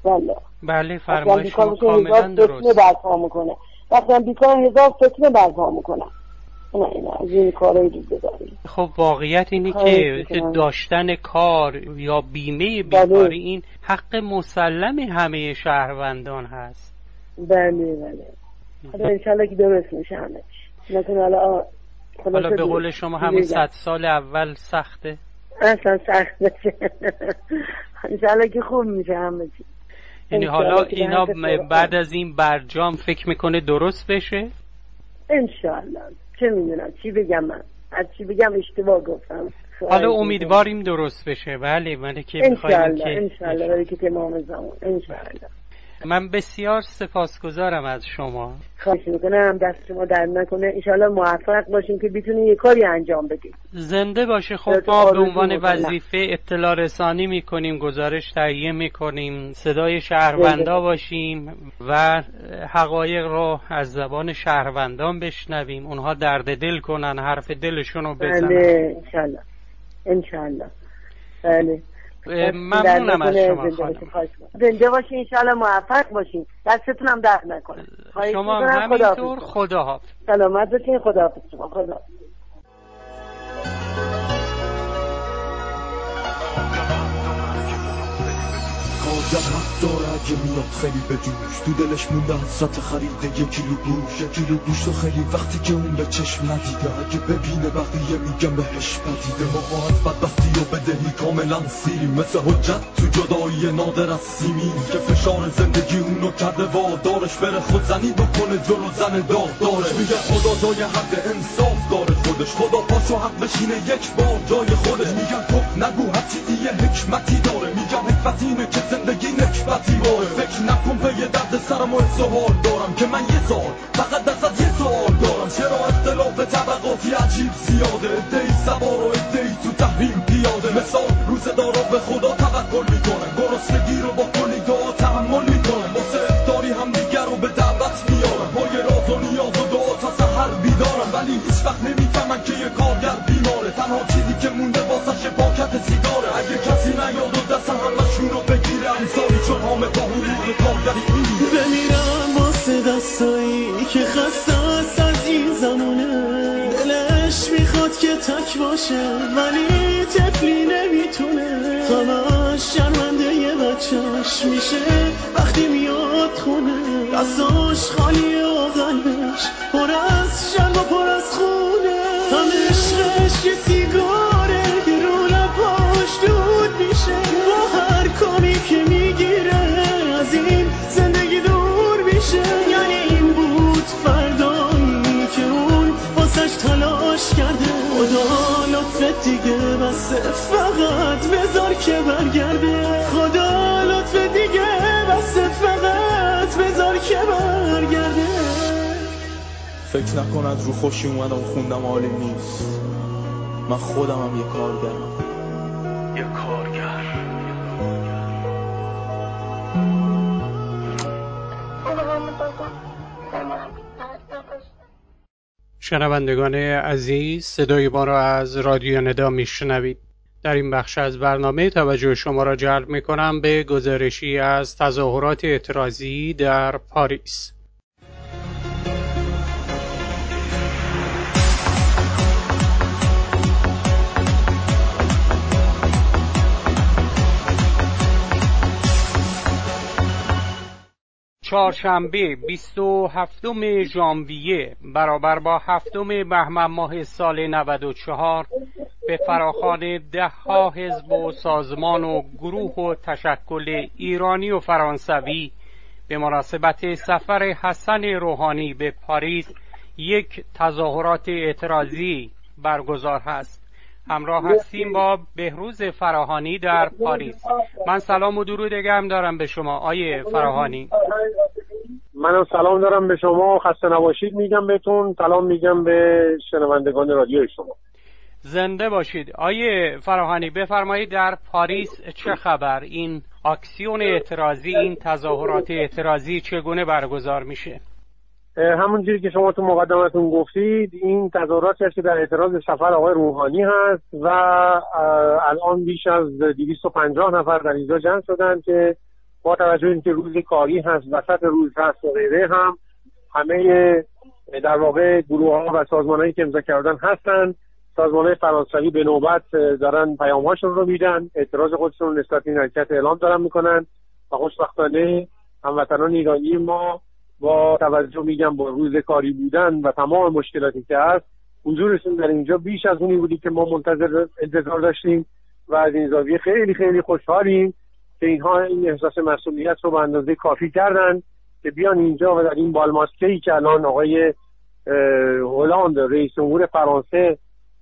والله بله فرمایش شما کاملا درست. برپا میکنه وقتی هم بیکار 1000 فتنه برپا میکنه. نه از این کارایی رو داریم. خب واقعیت اینه که داشتن کار یا بیمه بیکاری این حق مسلم همه شهروندان هست. بله خدا انشالله که درست میشه همه چی. حالا به قول شما همون 100 سال اول سخته؟ اصلا سخت بشه. انشالله که خوب میشه همه چی. یعنی حالا اینا بعد از این برجام فکر میکنه درست بشه؟ انشالله. چه میدونم چی بگم، من از چی بگم اشتباه گفتم. حالا امیدواریم درست بشه. بله من که میخوایم که انشالله برای که تمام زمان انشالله. من بسیار سپاسگزارم از شما. خواهش میکنم دست شما در نکنه. انشالله موفق باشین که بتونین یه کاری انجام بدید. زنده باشه. خب ما به عنوان وظیفه اطلاع رسانی میکنیم، گزارش تهیه میکنیم، صدای شهروندا باشیم و حقایق رو از زبان شهروندان بشنویم، اونها درد دل کنن، حرف دلشون رو بزنن. بله انشالله. بله ممنونم از شما خانم. زنده باشین انشالله موفق باشین. دستتون هم درد نکنه. شما همینطور. خداحافظ. سلامت باشین. خداحافظ شما. خدا. کارگر حق داره اگه میاد خیلی به جوش، تو دلش مونده حسرت خریده 1 کیلو گوش. 1 کیلو گوش و خیلی وقتی که اون به چشم ندیده، اگه ببینه بقیه میگم بهش بدیده. ما از بدبختی و بدهی کاملا سیریم، مثل حجت تو جدایی نادر از سیمین که فشار زندگی اونو کرده وادارش بره خودزنی بکنه جلو زن داغدارش. میگه خدا جای حق انصاف داره خودش، خدا پاشو حق بشینه یک بار جای خودش. میگن تو نگو هرچی یه حکمتی داره، میگم حکمت اینه که زندگی نکبتی باره. فکر نکن به یه درد سرم و سوال دارم که من یه سال فقط ازت یه سوال دارم. چرا اختلاف طبقاتی عجیب زیاده، ادهی سوار و ادهی تو تحریم پیاده. مثال روزدارا به خدا توکل میکنن، گرسنگی رو با کلی دعا تحمل میکنن، واسه افطاری هم دیگر رو به دعوت میارن. با یه راز و نیاز و دعا تا سحر بیدارن، ولی هیچ وقت نمیفهمن که یه کارگر بیماره. تنها چیزی که مونده واسش پاکت سیگاره. اگه کسی نیاد و دست همشون رو بگیره، امثالی چون همه با حقوق کارگری بمیرم واسه دستایی که خسته است از این زمونه. دلش میخواد که تک باشه ولی طفلی نمیتونه. همش شرمنده یه بچهش میشه وقتی میاد خونه. دستاش خالیه و قلبش پر از شرم و پر از خونه. هم عشقش یه سیگاره که رو لباش دود میشه. با هر کامی که میگیره از این زندگی دور میشه. یعنی این بود فردایی که اون واسش تلاش کرده. خدا لطفت دیگه بسه فقط بذار که برگرده. خدا لطفت دیگه بسه فقط بذار که برگرده. فکر نکن از رو خوشی اومدم خوندم عالی نیست. من خودم هم یه کارگرم. شنوندگان عزیز، صدای ما را از رادیو ندا میشنوید. در این بخش از برنامه توجه شما را جلب میکنم به گزارشی از تظاهرات اعتراضی در پاریس. چهارشنبه 27 ژانویه برابر با 7 بهمن ماه سال 94 به فراخوان 10 حزب و سازمان و گروه و تشکل ایرانی و فرانسوی به مناسبت سفر حسن روحانی به پاریس یک تظاهرات اعتراضی برگزار هست. همراه هستیم با بهروز فراهانی در پاریس. من سلام و درود گرم دارم به شما آیه فراهانی. منم سلام دارم به شما، خسته نباشید میگم بهتون، سلام میگم به شنوندگان رادیوی شما. زنده باشید. آیه فراهانی بفرمایید در پاریس چه خبر؟ این اکسیون اعتراضی، این تظاهرات اعتراضی چگونه برگزار میشه؟ همونجوری که شما تو مقدمتون گفتید این تظاهراتی است که در اعتراض سفر آقای روحانی هست و الان بیش از 250 نفر در اینجا جمع شدن که با توجه اینکه روز کاری هست، وسط روز هست و غیره، هم همه در واقع گروه‌ها و سازمان‌هایی که امضا کردن هستن. سازمان‌های فرانسوی به نوبت دارن پیام‌هاشون رو میدن، اعتراض خودشون نسبت به این حرکت اعلام دارن میکنن و خوشبختانه هموطنان ایرانی ما با توجه میگم با روز کاری بودن و تمام مشکلاتی که هست، حضورشون در اینجا بیش از اونی بودی که ما انتظار داشتیم و از این زاویه خیلی خیلی خوشحالیم که اینها این احساس مسئولیت رو به اندازه کافی کردن که بیان اینجا و در این بالماسکه‌ای که الان آقای هلند رئیس جمهور فرانسه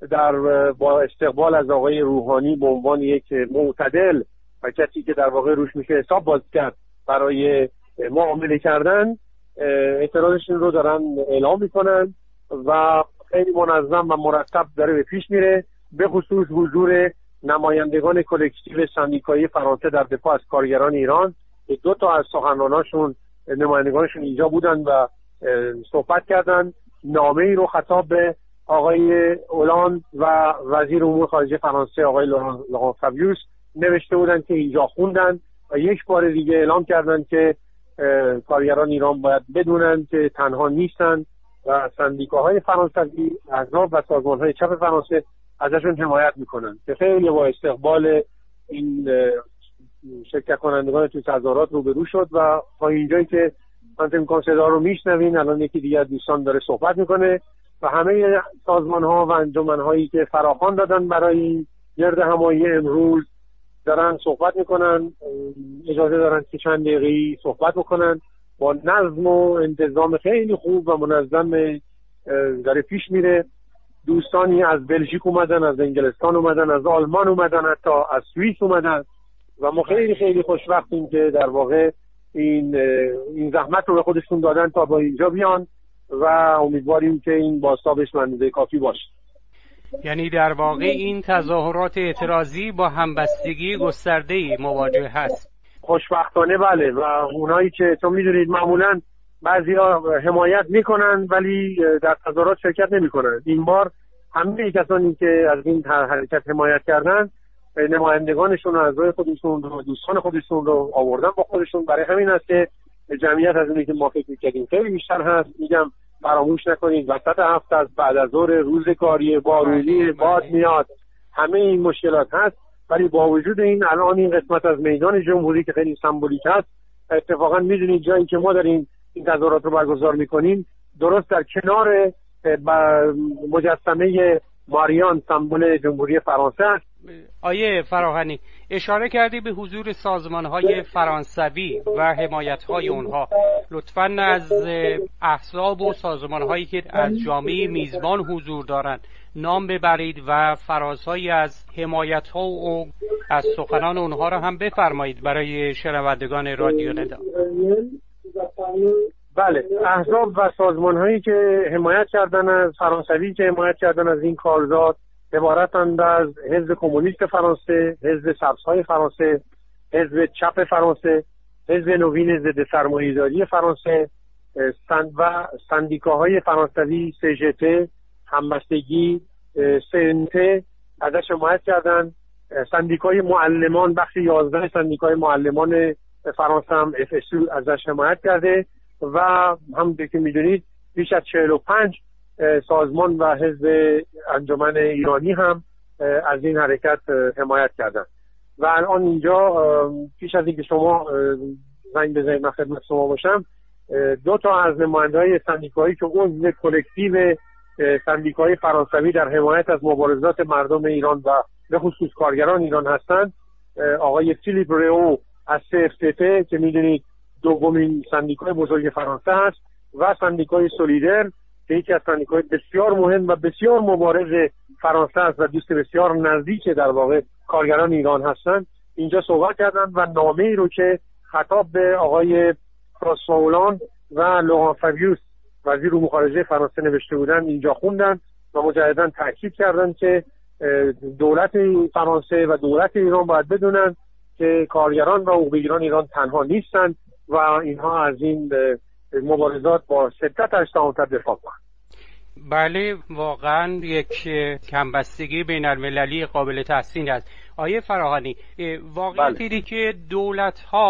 با استقبال از آقای روحانی به عنوان یک معتدل و کسی که در واقع روش میشه حساب باز کرد برای معامله کردن، اعتراضشون رو دارن اعلام میکنن و خیلی منظم و مرتب داره به پیش میره، به خصوص حضور نمایندگان کلکتیو سندیکایی فرانسه در دفاع از کارگران ایران. 2 تا از سخنراناشون نمایندگانشون اینجا بودن و صحبت کردن. نامه ای رو خطاب به آقای هلند و وزیر امور خارجه فرانسه آقای لوران فابیوس نوشته بودن که اینجا خوندن و یک بار دیگه اعلام کردن که کارگران ایران باید بدونن که تنها نیستن و سندیکاهای فرانسوی، احزاب و سازمان‌های چپ فرانسه ازشون حمایت میکنن که خیلی با استقبال این شرکت کنندگان تو تظاهرات روبرو شد و تا اینجایی که من فکر می‌کنم صدا رو میشنوین، الان یکی دیگه از دوستان داره صحبت میکنه و همه سازمان‌ها و انجمن‌هایی که فراخوان دادن برای گرد همایی امروز دارن صحبت میکنن. اجازه دارن که چند دقیقه‌ای صحبت بکنن. با نظم و انتظام خیلی خوب و منظم داره پیش میره. دوستانی از بلژیک اومدن، از انگلستان اومدن، از آلمان اومدن، حتی از سوئیس اومدن و ما خیلی خیلی خوشبختیم که در واقع این زحمت رو به خودشون دادن تا با اینجا بیان و امیدواریم که این بازتابش به اندازه کافی باشه. یعنی در واقع این تظاهرات اعتراضی با همبستگی گسترده‌ای مواجه هست. خوشبختانه بله. و اونایی که تو میدونید معمولا بعضیا حمایت میکنن ولی در تظاهرات شرکت نمیکنن، این بار همه کسانی که از این حرکت حمایت کردن نمایندگانشون و اعضای خودشون و دوستان خودشون رو آوردن با خودشون. برای همین است که جمعیت از اونی که ما فکر می‌کردیم خیلی بیشتر هست. میگم فراموش نکنید وسط هفته از بعد از ظهر، روز کاری، بارونی، باد میاد، همه این مشکلات هست، ولی با وجود این الان این قسمت از میدان جمهوری که خیلی سمبولیک هست، اتفاقا میدونید جایی که ما داریم این تظاهرات رو برگزار میکنیم درست در کنار مجسمه ماریان سمبل جمهوری فرانسه است. آیه فراهانی اشاره کردی به حضور سازمان‌های فرانسوی و حمایت‌های اونها. لطفاً از احزاب و سازمان‌هایی که از جامعه میزبان حضور دارند نام ببرید و فرازهایی از حمایت‌ها و از سخنان اونها را هم بفرمایید برای شنوندگان رادیو ندا. بله، احزاب و سازمان‌هایی که حمایت کردن از فرانسوی که حمایت کردن از این کارزار عبارتند از حزب کمونیست فرانسه، حزب سبزهای فرانسه، حزب چپ فرانسه، حزب نوین ضد سرمایه‌داری فرانسه و سندیکاهای فرانسوی CGT، همبستگی، CNT ازش حمایت کردن. سندیکای معلمان، بخش 11 سندیکای معلمان فرانسه هم FSU ازش حمایت کرده و همونطور که میدونید بیش از 45 سازمان و حزب انجمن ایرانی هم از این حرکت حمایت کردن و الان اینجا پیش از اینکه شما زنگ بزنید من خدمت شما باشم، 2 تا از نماینده‌های سندیکایی که عضو کلکتیو سندیکای فرانسوی در حمایت از مبارزات مردم ایران و به خصوص کارگران ایران هستند، آقای فیلیپ رئو از CFTT که میدونید دومین سندیکای بزرگ فرانسه است و سندیکای سولیدر که یکی از سندیکای بسیار مهم و بسیار مبارز فرانسه است و دوست بسیار نزدیک در واقع کارگران ایران هستند، اینجا صحبت کردند و نامه‌ای رو که خطاب به آقای فرانسوا هلند و لوران فابیوس وزیر امور خارجه فرانسه نوشته بودند اینجا خوندن و مجددا تاکید کردند که دولت فرانسه و دولت ایران باید بدونن که کارگران و حقوق‌بگیران ایران تنها نیستند و اینها از این مبارزات با شدت اجتماعی دفاع کنند. بله، واقعا یک همبستگی بین المللی قابل تحسین است. آیه فراهانی، واقعیت اینه که دولت‌ها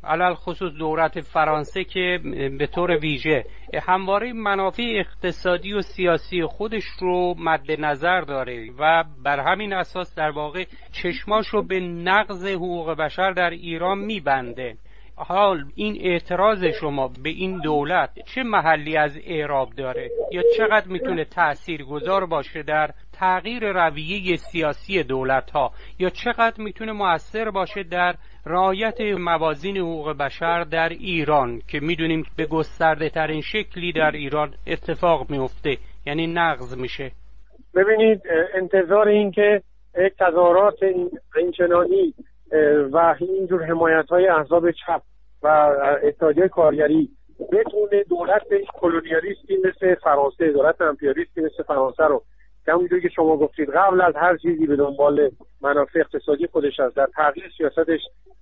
علل خصوص دولت فرانسه که به طور ویژه همواره منافع اقتصادی و سیاسی خودش رو مد نظر داره و بر همین اساس در واقع چشماشو به نقض حقوق بشر در ایران میبنده. حال این اعتراض شما به این دولت چه محلی از اعراب داره یا چقدر میتونه تاثیرگذار باشه در تغییر رویه سیاسی دولت‌ها یا چقدر میتونه مؤثر باشه در رعایت موازین حقوق بشر در ایران که میدونیم به گسترده ترین شکلی در ایران اتفاق میفته، یعنی نقض میشه؟ ببینید، انتظار این که یک تظاهرات اینچنانی و اینجور حمایت‌های احزاب چپ و اتحادیه کارگری بتونه دولت کلونیالیستی مثل فرانسه، دولت امپریالیستی مثل فرانسه رو که همونجوری که شما گفتید قبل از هر چیزی به دنبال منافع اقتصادی خودش است در تغییر سیاستش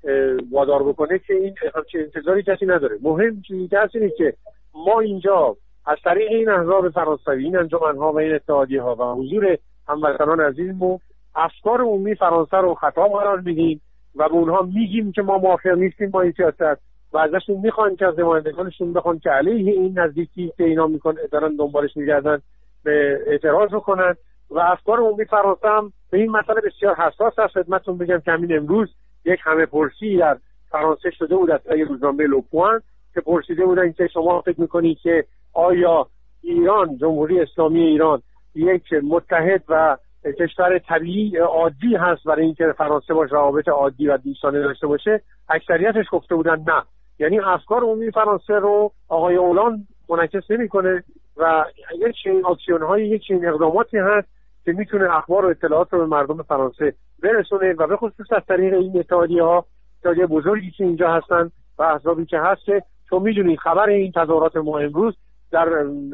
وادار بکنه، که این انتظاری کسی نداره. مهم چیزی اینه که ما اینجا از طریق این احزاب فرانسوی، این انجمن‌ها و این اتحادیه‌ها و حضور هموطنان عزیزمون افکار عمومی فرانسه رو خطاب قرار میدیم و به اونها میگیم که ما موافق نیستیم با این سیاست و ازشون میخوایم که از نمایندگانشون بخوان که علیه این نزدیکی که اینا دارن دنبالش میگردن به اعتراض بکنن. و افکار عمومی فرانسه هم به این مسئله بسیار حساس است. خدمتتون بگم که همین امروز یک همه پرسی در فرانسه شده بود از طریق روزنامه لوپوان که پرسیده بودن که شما فکر میکنید که آیا ایران، جمهوری اسلامی ایران، یک متحد و کشور طبیعی عادی هست برای اینکه فرانسه باش روابط عادی و دوستانه داشته باشه؟ اکثریتش گفته بودن نه. یعنی افکار عمومی فرانسه رو آقای اولان منعکس نمی‌کنه و یک چنین اکسیون‌های، یک چنین اقداماتی هست که میتونه اخبار و اطلاعات رو به مردم فرانسه برسونه و به خصوص از طریق این اتحادیه‌ها، اتحادیه بزرگی که اینجا هستن و احزابی که هست، که چون میدونید خبر این تظاهرات ما امروز در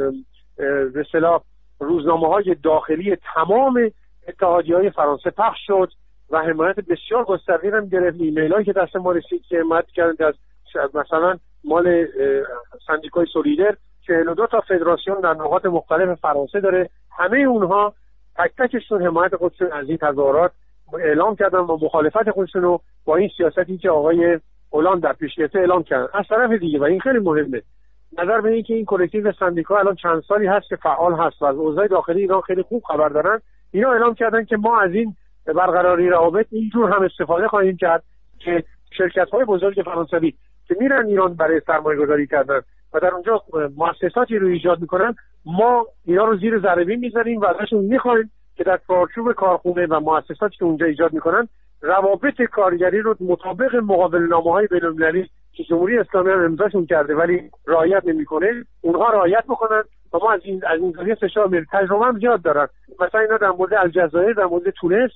به اصطلاح روزنامه‌های داخلی تمام اتحادیه‌های فرانسه پخش شد و حمایت بسیار گسترده‌ای هم گرفت. ایمیلایی که دست ما رسید که حمایت کردن از مثلا مال سندیکای سولیدر 42 تا فدراسیون در نقاط مختلف فرانسه داره، همه اونها تک تکشون حمایت خودشون از این تظاهرات اعلام کردن و مخالفت خودشون رو با این سیاستی که آقای هولند در پیش گرفته اعلام کردن. از طرف دیگه و این خیلی مهمه، نظر به اینکه این کلکتیو سندیکا الان چند سالی هست که فعال هست و از اوضاع داخلی ایران خیلی خوب خبر دارن، اینا اعلام کردن که ما از این برقراری روابط اینجور هم استفاده خواهیم کرد که شرکت‌های بزرگ فرانسوی که میرن ایران برای سرمایه‌گذاری کردن و در اونجا مؤسساتی رو ایجاد میکنن، ما اینا رو زیر ذره بین میذاریم و ازشون میخوایم که در چارچوب کارخونه و مؤسساتی که اونجا ایجاد میکنن روابط کارگری رو مطابق مقابله‌نامه‌های بین‌المللی که جمهوری اسلامی هم امضاشون کرده ولی رعایت نمیکنه، اونها رعایت بکنن و ما از این زاویه فشار میاریم. تجربه هم زیاد دارن، مثلا اینا در مورد الجزایر، در مورد تونس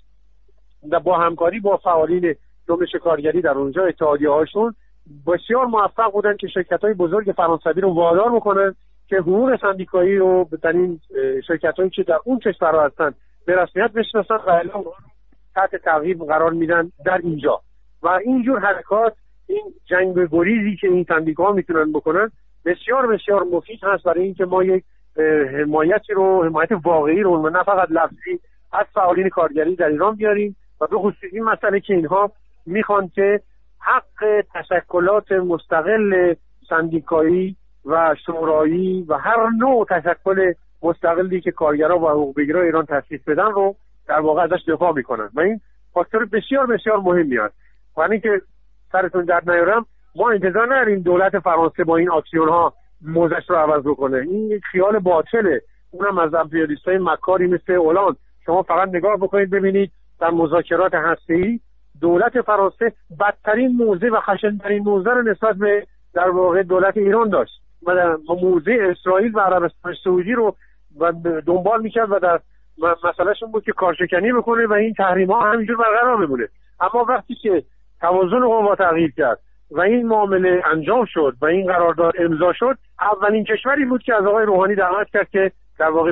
با همکاری با فعالین جنبش کارگری در اونجا اتحادیه‌هاشون بسیار موفق بودن که شرکت‌های بزرگ فرانسوی رو وادار بکنن که حقوق سندیکایی رو در این شرکت‌هایی که در اون کشورها هستن به رسمیت بشناسن و اعلام تحت تعقیب قرار میدن در اینجا. و اینجور حرکات، این جنگ گریزی که این سندیکاها میتونن بکنن بسیار بسیار مفید هست برای اینکه ما یک حمایت واقعی رو نه فقط لفظی از فعالین کارگری در ایران بیاریم و به خصوص این مسئله که اینها میخوان که حق تشکلات مستقل سندیکایی و شورایی و هر نوع تشکل مستقلی که کارگرها و حقوق بگیرا ایران تأسیس بدن رو در واقع ازش دفاع میکنن و این فاکتور بسیار بسیار مهمی است. یعنی که سرتون درد نیارم، ما انتظار نداریم دولت فرانسه با این اکسیون ها موضعش رو عوض بکنه. این یک خیال باطله، اونم از امپریالیستای مکاری مثل هولند. شما فقط نگاه بکنید ببینید در مذاکرات هسته‌ای دولت فرانسه بدترین موضع و خشن‌ترین موضع رو نسبت به در واقع دولت ایران داشت و موضع اسرائیل و عربستان سعودی رو دنبال میکرد و در مسئلهشون بود که کارشکنی بکنه و این تحریم‌ها همینجور برقرار بمونه. اما وقتی که توازن قوا تغییر کرد و این معامله انجام شد و این قرارداد امضا شد، اولین کشوری بود که از آقای روحانی دعوت کرد که در واقع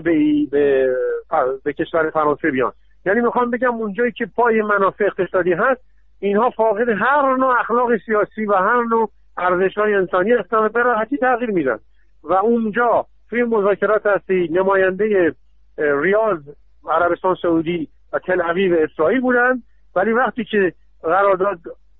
به کشور فرانسه بیان. یعنی میخوام بگم اونجایی که پای منافع اقتصادی هست، اینها فاقد هر نوع اخلاق سیاسی و هر نوع ارزش‌های انسانی هستن و به راحتی تغییر میدن. و اونجا توی مذاکرات هستی نماینده ریاض عربستان سعودی و تل اویو اسرائیل بودن، ولی وقتی که قرارداد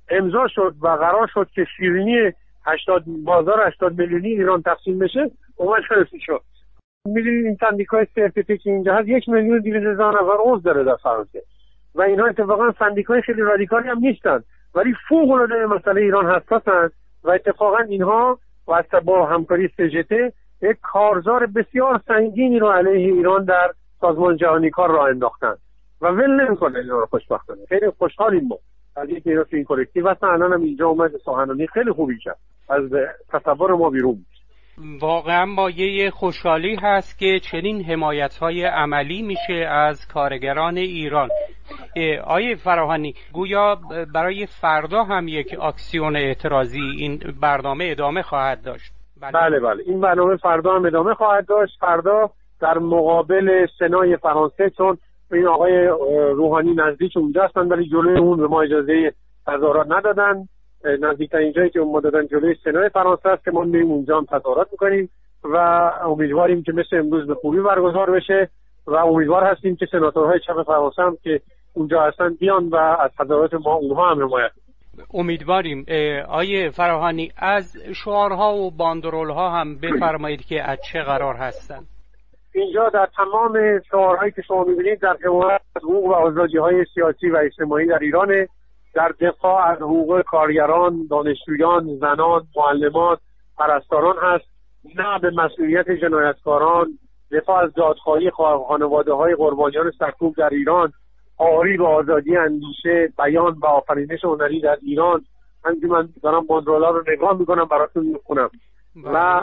امضا شد و قرار شد که شیرینی بازار 80 میلیونی ایران تقسیم بشه، اومد خلصی شد. میدونید این سندیکای CFTC که اینجا هست 1,200,000 نفر عضو داره در فرانسه و اینها اتفاقا سندیکای خیلی رادیکالی هم نیستن، ولی فوق العاده مسئله ایران حساسن و اتفاقا اینها واسه با همکاری CGT یک کارزار بسیار سنگینی رو علیه ایران در سازمان جهانی کار راه انداختن و ول نمی‌کنه اینا رو. خوشبختانه خیلی خوشحالیم ما از اینکه اینا تو این کلکتیو هستن. الان هم اینجا اومد سخنرانی خیلی خوبی کرد، از تصور ما بیرون. واقعا مایه خوشحالی هست که چنین حمایت‌های عملی میشه از کارگران ایران. آیه فراهانی، گویا برای فردا هم یک اکسیون اعتراضی این برنامه ادامه خواهد داشت. بله این برنامه فردا هم ادامه خواهد داشت. فردا در مقابل سنای فرانسه، چون این آقای روحانی نزدیک اونجا هستن ولی جلوی اون به ما اجازه تظاهرات ندادن. نزدیکترین جایی که ما دادن جلوی سنای فرانسه است که ما میریم اونجا هم تظاهرات میکنیم و امیدواریم که مثل امروز به خوبی برگزار بشه و امیدوار هستیم که سناتورهای چپ فرانسه هم که اونجا هستن بیان و از تظاهرات ما اونها هم حمایت. امیدواریم. آیه فراهانی، از شعارها و باندرولها هم بفرمایید که از چه قرار هستن؟ اینجا در تمام شعارهایی که شما می‌بینید در حمایت از حقوق و آزادی‌های سیاسی و اجتماعی در ایران، در دفاع از حقوق کارگران، دانشجویان، زنان، معلمان، پرستاران هست، نه به مسئولیت جنایتکاران، دفاع از دادخواهی خانواده‌های قربانیان سرکوب در ایران، آری به آزادی اندیشه، بیان و آفرینش هنری در ایران. همینجور من دارم باندرولا رو نگاه میکنم براتون میخونم و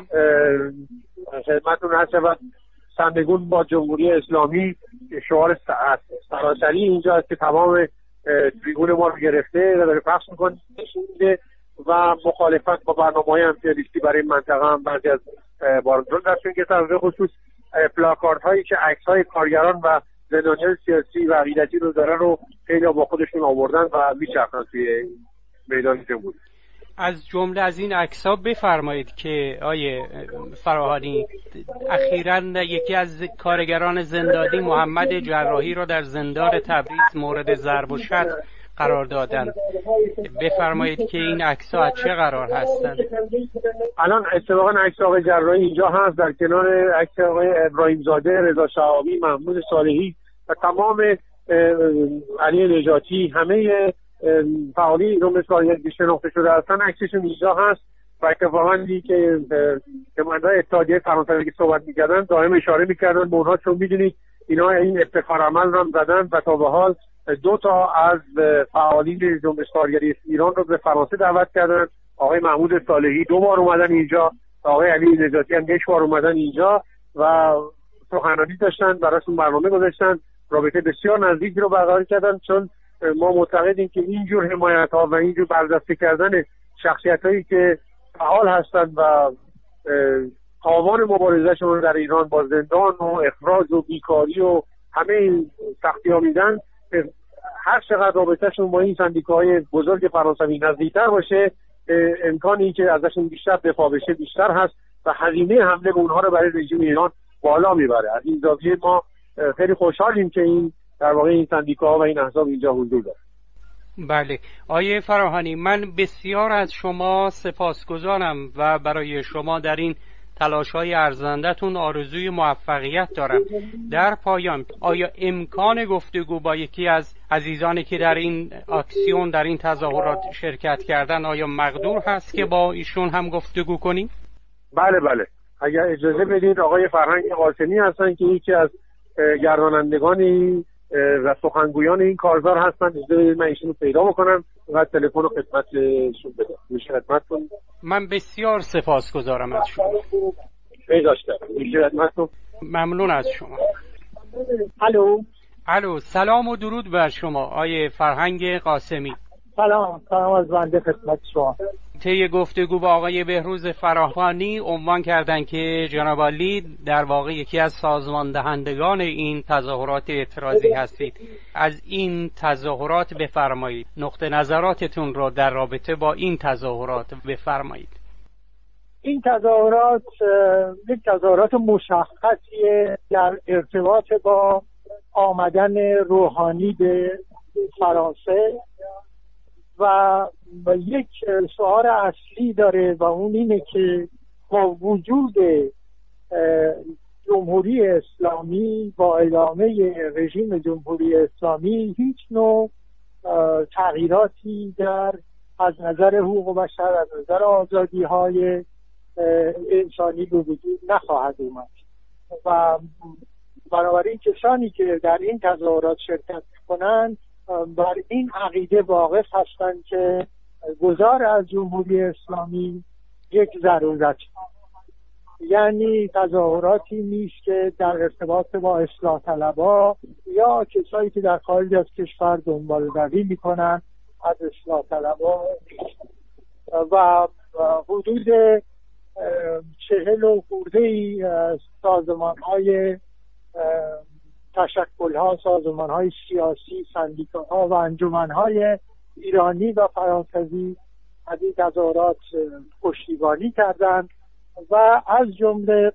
خدمتتون هست و سرنگون با جمهوری اسلامی شعار سراسری اینجا هست که تمام تریبون ما رو گرفته و داره پخش میکنه و مخالفت با برنامه‌های امپریالیستی برای منطقه هم بعضی از باندرول دستشون گرفتن. به خصوص پلاکارد هایی که عکس های کارگران و زندانیان سیاسی و عقیدتی رو دارن رو خیلی با خودشون آوردن و میچرخن توی میدان جمهوری. از جمله از این عکس‌ها بفرمایید که آیه فراهانی اخیراً یکی از کارگران زندانی محمد جراحی را در زندان تبریز مورد ضرب و شتم قرار دادند. بفرمایید که این عکس‌ها از چه قرار هستند؟ الان اتفاقاً عکس آقای جراحی اینجا هست در کنار عکس آقای ابراهیم زاده، رضا شهابی، محمود صالحی و تمام علی نجاتی، همه فعالی جنبش کارگری شناخته شده هستن. عکسشون اینجا هست و اتفاقاً که نماینده‌های اتحادیه فرانسوی که صحبت می‌کردن دائم اشاره می‌کردن به اونها، چون می‌دونید اینا این افتخار عمل رو زدن و تا به حال 2 تا از فعالین جنبش کارگری ایران رو به فرانسه دعوت کردن. آقای محمود صالحی 2 بار اومدن اینجا، آقای علی نجاتی هم 1 بار اومدن اینجا و سخنرانی داشتن، براشون برنامه گذاشتن، رابطه بسیار نزدیکی رو برقرار کردن، چون ما معتقدیم که اینجور حمایت‌ها و اینجور برجسته کردن شخصیت‌هایی که فعال هستند و تاوان مبارزه‌شون در ایران با زندان و اخراج و بیکاری و همه این سختی‌ها میدن، هر چقدر رابطه‌شون با این سندیکاهای بزرگ فرانسوی نزدیکتر باشه، امکانی که ازشون بیشتر دفاع بشه بیشتر هست و هزینه حمله به اونها رو برای رژیم ایران بالا میبره. از این زاویه ما خیلی خوشحالیم که این در واقع این سندیکاها و این احزاب اینجا حضور داره. بله آیه فراهانی، من بسیار از شما سپاسگزارم و برای شما در این تلاش‌های ارزنده‌تون آرزوی موفقیت دارم. در پایان آیا امکان گفتگو با یکی از عزیزانی که در این اکسیون در این تظاهرات شرکت کردن آیا مقدور هست که با ایشون هم گفتگو کنیم؟ بله اگر اجازه بدید آقای فرهنگ قاسمی هستن که یکی از گردانندگانی و سخنگویان این کارزار هستن. اجازه بدید من ایشونو پیدا بکنم و تلفن رو خدمتشون بدم. میشه خدمتتون؟ من بسیار سپاسگزارم از شما. پیداش کردم. میشه خدمتتون؟ ممنون از شما. الو، سلام و درود بر شما آیه فرهنگ قاسمی. سلام از بنده خدمت شما. طی گفتگو با آقای بهروز فراهانی عنوان کردن که جناب عالی در واقع یکی از سازمان دهندگان این تظاهرات اعتراضی هستید. از این تظاهرات بفرمایید، نقطه نظراتتون رو در رابطه با این تظاهرات بفرمایید. این تظاهرات یک تظاهرات مشخصیه در ارتباط با آمدن روحانی به فرانسه و یک شعار اصلی داره و اون اینه که با وجود جمهوری اسلامی، با ادامه رژیم جمهوری اسلامی، هیچ نوع تغییراتی از نظر حقوق بشر، از نظر آزادی‌های انسانی به وجود نخواهد اومد. و بنابراین کسانی که در این تظاهرات شرکت می‌کنند بر این عقیده واقف هستند که گذار از جمهوری اسلامی یک ضرورت، یعنی تظاهراتی نیست که در ارتباط با اصلاح طلبها یا کسایی که در خارج از کشور دنبال روی میکنن از اصلاح طلبها و حدود 40 و خورده‌ای سازمان‌های تشکل‌ها، سازمان‌های سیاسی، سندیکاها و انجمن‌های ایرانی و فرانسوی از این تظاهرات پشتیبانی کردند و از جمله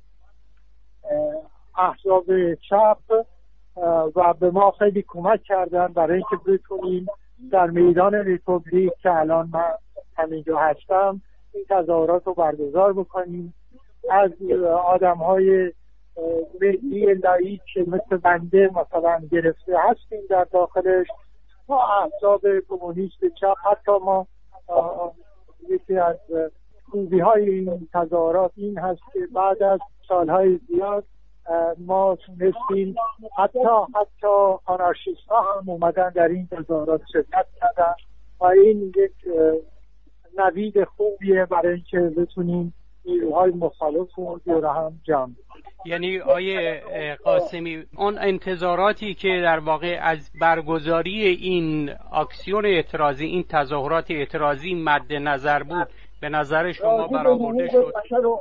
احزاب چپ و به ما خیلی کمک کردند برای اینکه بتونیم در میدان ریپوبلیک که الان من همینجا هستم این تظاهرات رو برگزار بکنیم. از آدم‌های ملی لایک که مثل بنده مثلا گرفته هستیم در داخلش با احزاب کمونیست چپ. حتی ما یکی از خوبی‌های این تظاهرات این هست که بعد از سالهای زیاد ما تونستیم حتی آنارشیست‌ها هم اومدن در این تظاهرات شرکت کردن و این یک نوید خوبیه برای اینکه بتونیم نیروهای مخالف رو دور هم جمع. یعنی آیه قاسمی اون انتظاراتی که در واقع از برگزاری این اکسیون اعتراضی، این تظاهرات اعتراضی مد نظر بود، به نظر شما برآورده شد؟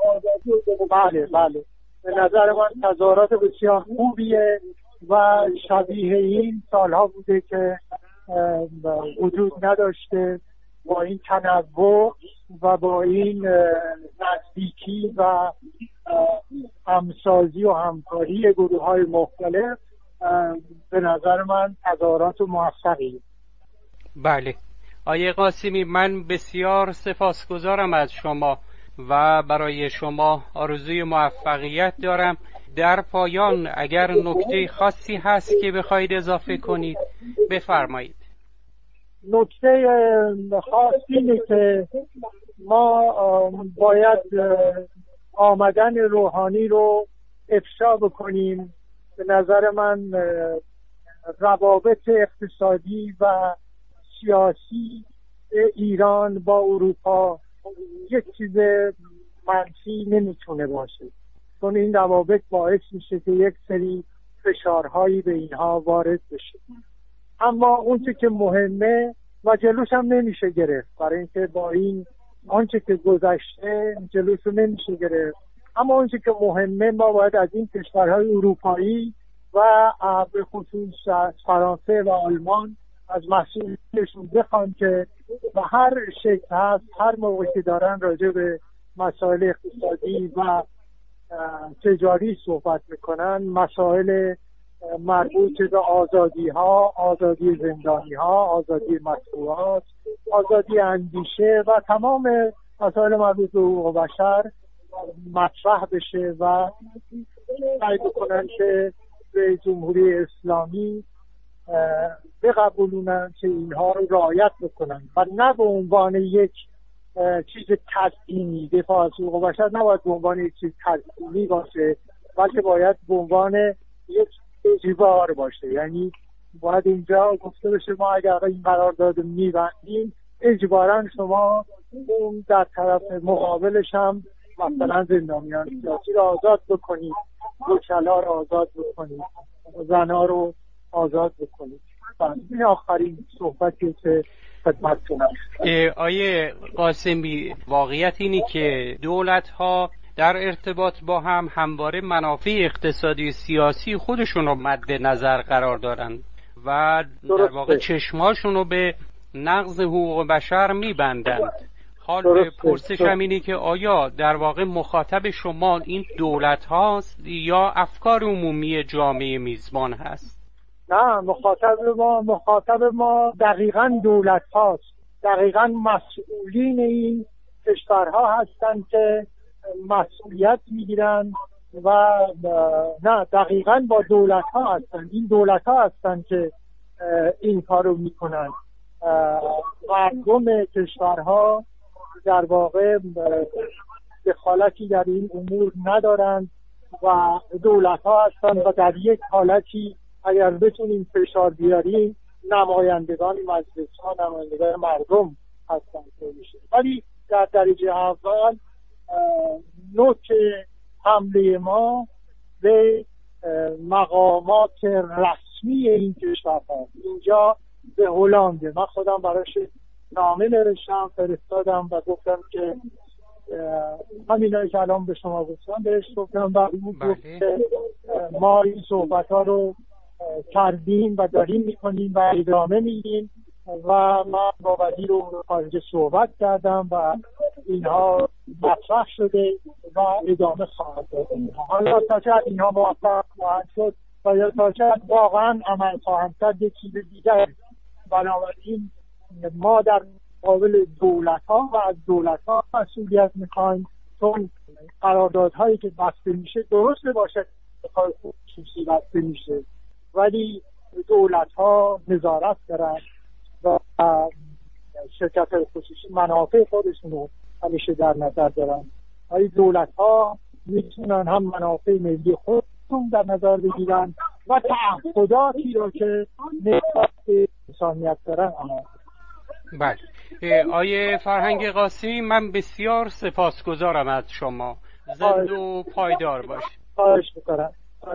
بله به نظر من تظاهرات بسیار خوبیه و شبیه این سالها بوده که وجود نداشته. با این تنوع و با این نزدیکی و همسازی و همکاری گروه‌های مختلف به نظر من تظاهرات موفقی. بله آیه قاسمی، من بسیار سپاسگزارم از شما و برای شما آرزوی موفقیت دارم. در پایان اگر نکته خاصی هست که بخواید اضافه کنید بفرمایید. نکته خاص اینه که ما باید آمدن روحانی رو افشا بکنیم. به نظر من روابط اقتصادی و سیاسی ایران با اروپا یک چیز منفی نمیتونه باشه، چون این روابط باعث میشه که یک سری فشارهایی به اینها وارد بشه. اما اون که مهمه و جلوش هم نمیشه گرفت، برای اینکه با این آنچه که گذشته جلوش رو نمیشه گرفت. اما اون که مهمه، ما باید از این کشورهای اروپایی و به خصوص فرانسه و آلمان از مسئولینشون بخوان که به هر شکل هست، هر موقع که دارن راجع به مسائل اقتصادی و تجاری صحبت میکنن، مسائل مربوط به آزادی ها، آزادی زندانی ها، آزادی مطبوعات، آزادی اندیشه و تمام مسائل مربوط به حقوق بشر مطرح بشه و سعی بکنن که به جمهوری اسلامی بقبولونن که اینها رو رعایت بکنن و نه به عنوان یک چیز تزیینی. دفاع از حقوق بشر نباید به عنوان یک چیز تزیینی باشه، بلکه باید به عنوان یک اجبار باشه. یعنی باید اینجا گفته بشه ما اگر این قرارداد می‌بندیم اجباراً شما اون در طرف مقابلش هم مثلا زندانیان سیاسی رو آزاد بکنید، وکلا رو آزاد بکنید، زنها رو آزاد بکنید. این آخرین صحبتی که خدمتتون هست. آیه قاسمی، واقعیت اینی که دولت‌ها در ارتباط با هم همواره منافع اقتصادی سیاسی خودشون رو مد نظر قرار دارن و در واقع چشماشون رو به نقض حقوق بشر میبندند. حال به پرسشم اینه که آیا در واقع مخاطب شما این دولت هاست یا افکار عمومی جامعه میزبان هست؟ نه، مخاطب ما دقیقاً دولت هاست. دقیقاً مسئولین این کشورها هستند که مسئولیت میگیرن و نه دقیقاً با دولت ها هستند. این دولت ها هستند که این کارو میکنن. مردم کشورها در واقع دخالتی در این امور ندارند و دولت ها هستند و در یک حالتی اگر بتونیم فشار بیاریم نمایندگان مجلس ها نمایندگان مردم هستند که میشه. ولی در درجه اول نوک حمله ما به مقامات رسمی این کشورها اینجا به هلنده. من خودم براش نامه نوشتم فرستادم و گفتم که همینایی که الان به شما گفتم بهش گفتم و او گفت که ما این صحبت ها رو کردیم و داریم میکنیم و ادامه میدیم و من با وزیر امور خارجه صحبت کردم و اینها مطرح شده و ادامه خواهد داد. حالا تا چقدر اینها موفق خواهد شد و یا تا چقدر واقعا عمل خواهند کرد یک چیز دیگر. بنابراین ما در مقابل دولت ها و از دولت ها مسئولیت میخوایم، چون قراردادهایی که بسته میشه درسته باشه خصوصی بسته میشه ولی دولت ها نظارت دارن و شرکت خصوصی منافع خودشون رو همیشه در نظر دارن. ولی دولت ها میتونن هم منافع ملی خودشون در نظر بگیرن و تعهداتی رو که نسبت به انسانیت دارن عمل. بله. آیه فرهنگ قاسمی، من بسیار سپاسگزارم از شما. زنده و پایدار باشید. خواهش میکنم.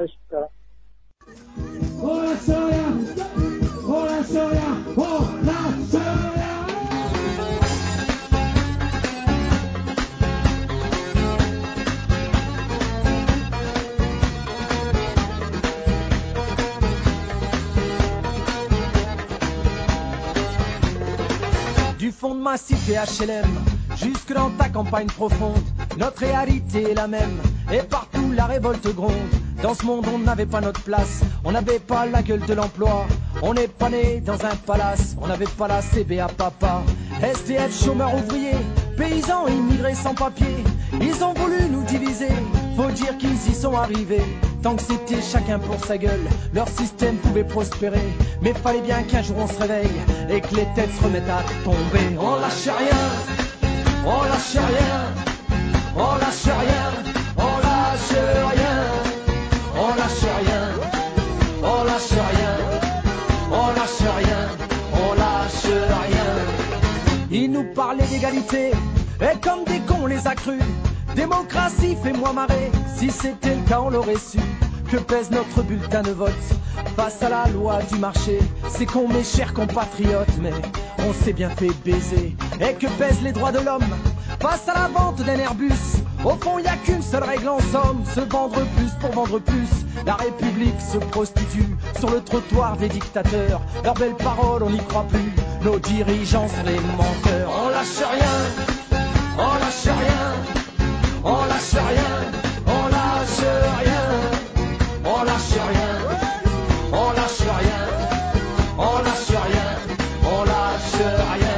Du fond de ma cité HLM, jusque dans ta campagne profonde, notre réalité est la même, et partout la révolte gronde. Dans ce monde on n'avait pas notre place, on n'avait pas la gueule de l'emploi, on n'est pas né dans un palace, on n'avait pas la CBA papa. SDF, chômeurs ouvriers, paysans immigrés sans papier, ils ont voulu nous diviser, faut dire qu'ils y sont arrivés. Tant que c'était chacun pour sa gueule, leur système pouvait prospérer. Mais fallait bien qu'un jour on se réveille et que les têtes se remettent à tomber. On lâche rien, on lâche rien, on lâche rien, on lâche rien, on lâche rien, on lâche rien, on lâche rien, on lâche rien. Ils nous parlaient d'égalité et comme des cons on les a crus. Démocratie, fais-moi marrer, si c'était le cas on l'aurait su. Que pèse notre bulletin de vote face à la loi du marché? C'est con mes chers compatriotes, mais on s'est bien fait baiser. Et que pèsent les droits de l'homme face à la vente d'un Airbus? Au fond y a qu'une seule règle en somme, se vendre plus pour vendre plus. La République se prostitue sur le trottoir des dictateurs. Leurs belles paroles on n'y croit plus, nos dirigeants sont les menteurs. On lâche rien, on lâche rien, on lâche rien, on lâche rien, on lâche rien, on lâche rien, on lâche rien, on lâche rien.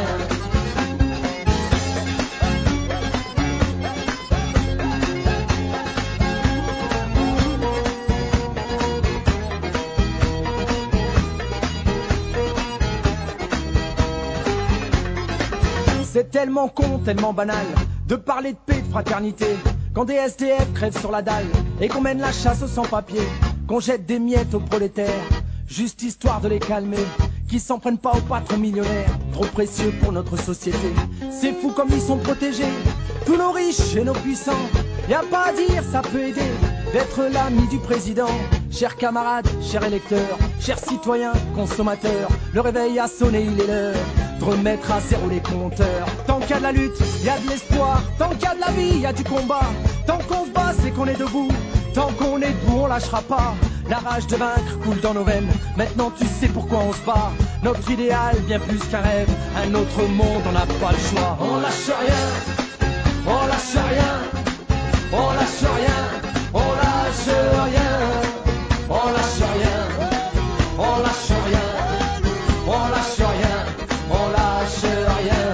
C'est tellement con, tellement banal de parler de paix, de fraternité, quand des SDF crèvent sur la dalle et qu'on mène la chasse aux sans-papiers, qu'on jette des miettes aux prolétaires, juste histoire de les calmer, qui s'en prennent pas aux patrons millionnaires, trop précieux pour notre société. C'est fou comme ils sont protégés, tous nos riches et nos puissants. Y a pas à dire, ça peut aider d'être l'ami du président. Chers camarades, chers électeurs, chers citoyens, consommateurs, le réveil a sonné, il est l'heure de remettre à zéro les compteurs. Tant qu'il y a de la lutte, il y a de l'espoir. Tant qu'il y a de la vie, il y a du combat. Tant qu'on se bat, c'est qu'on est debout. Tant qu'on est debout, on lâchera pas. La rage de vaincre coule dans nos veines. Maintenant tu sais pourquoi on se bat. Notre idéal, bien plus qu'un rêve. Un autre monde, on n'a pas le choix. On lâche rien, on lâche rien, on lâche rien, on lâche rien, on lâche rien, on lâche rien, on lâche rien, on lâche rien.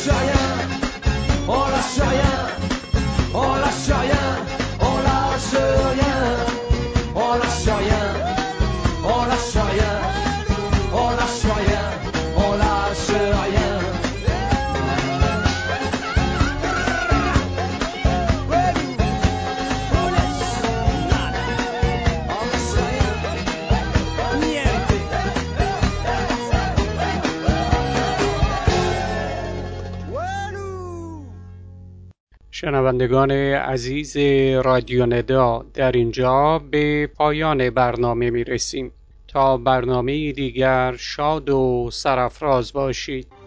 lâche rien, on lâche rien, on lâche rien, on lâche rien, on lâche rien, on lâche rien, on lâche rien, on lâche rien. شنوندگان عزیز رادیو ندا، در اینجا به پایان برنامه می رسیم. تا برنامه دیگر شاد و سرافراز باشید.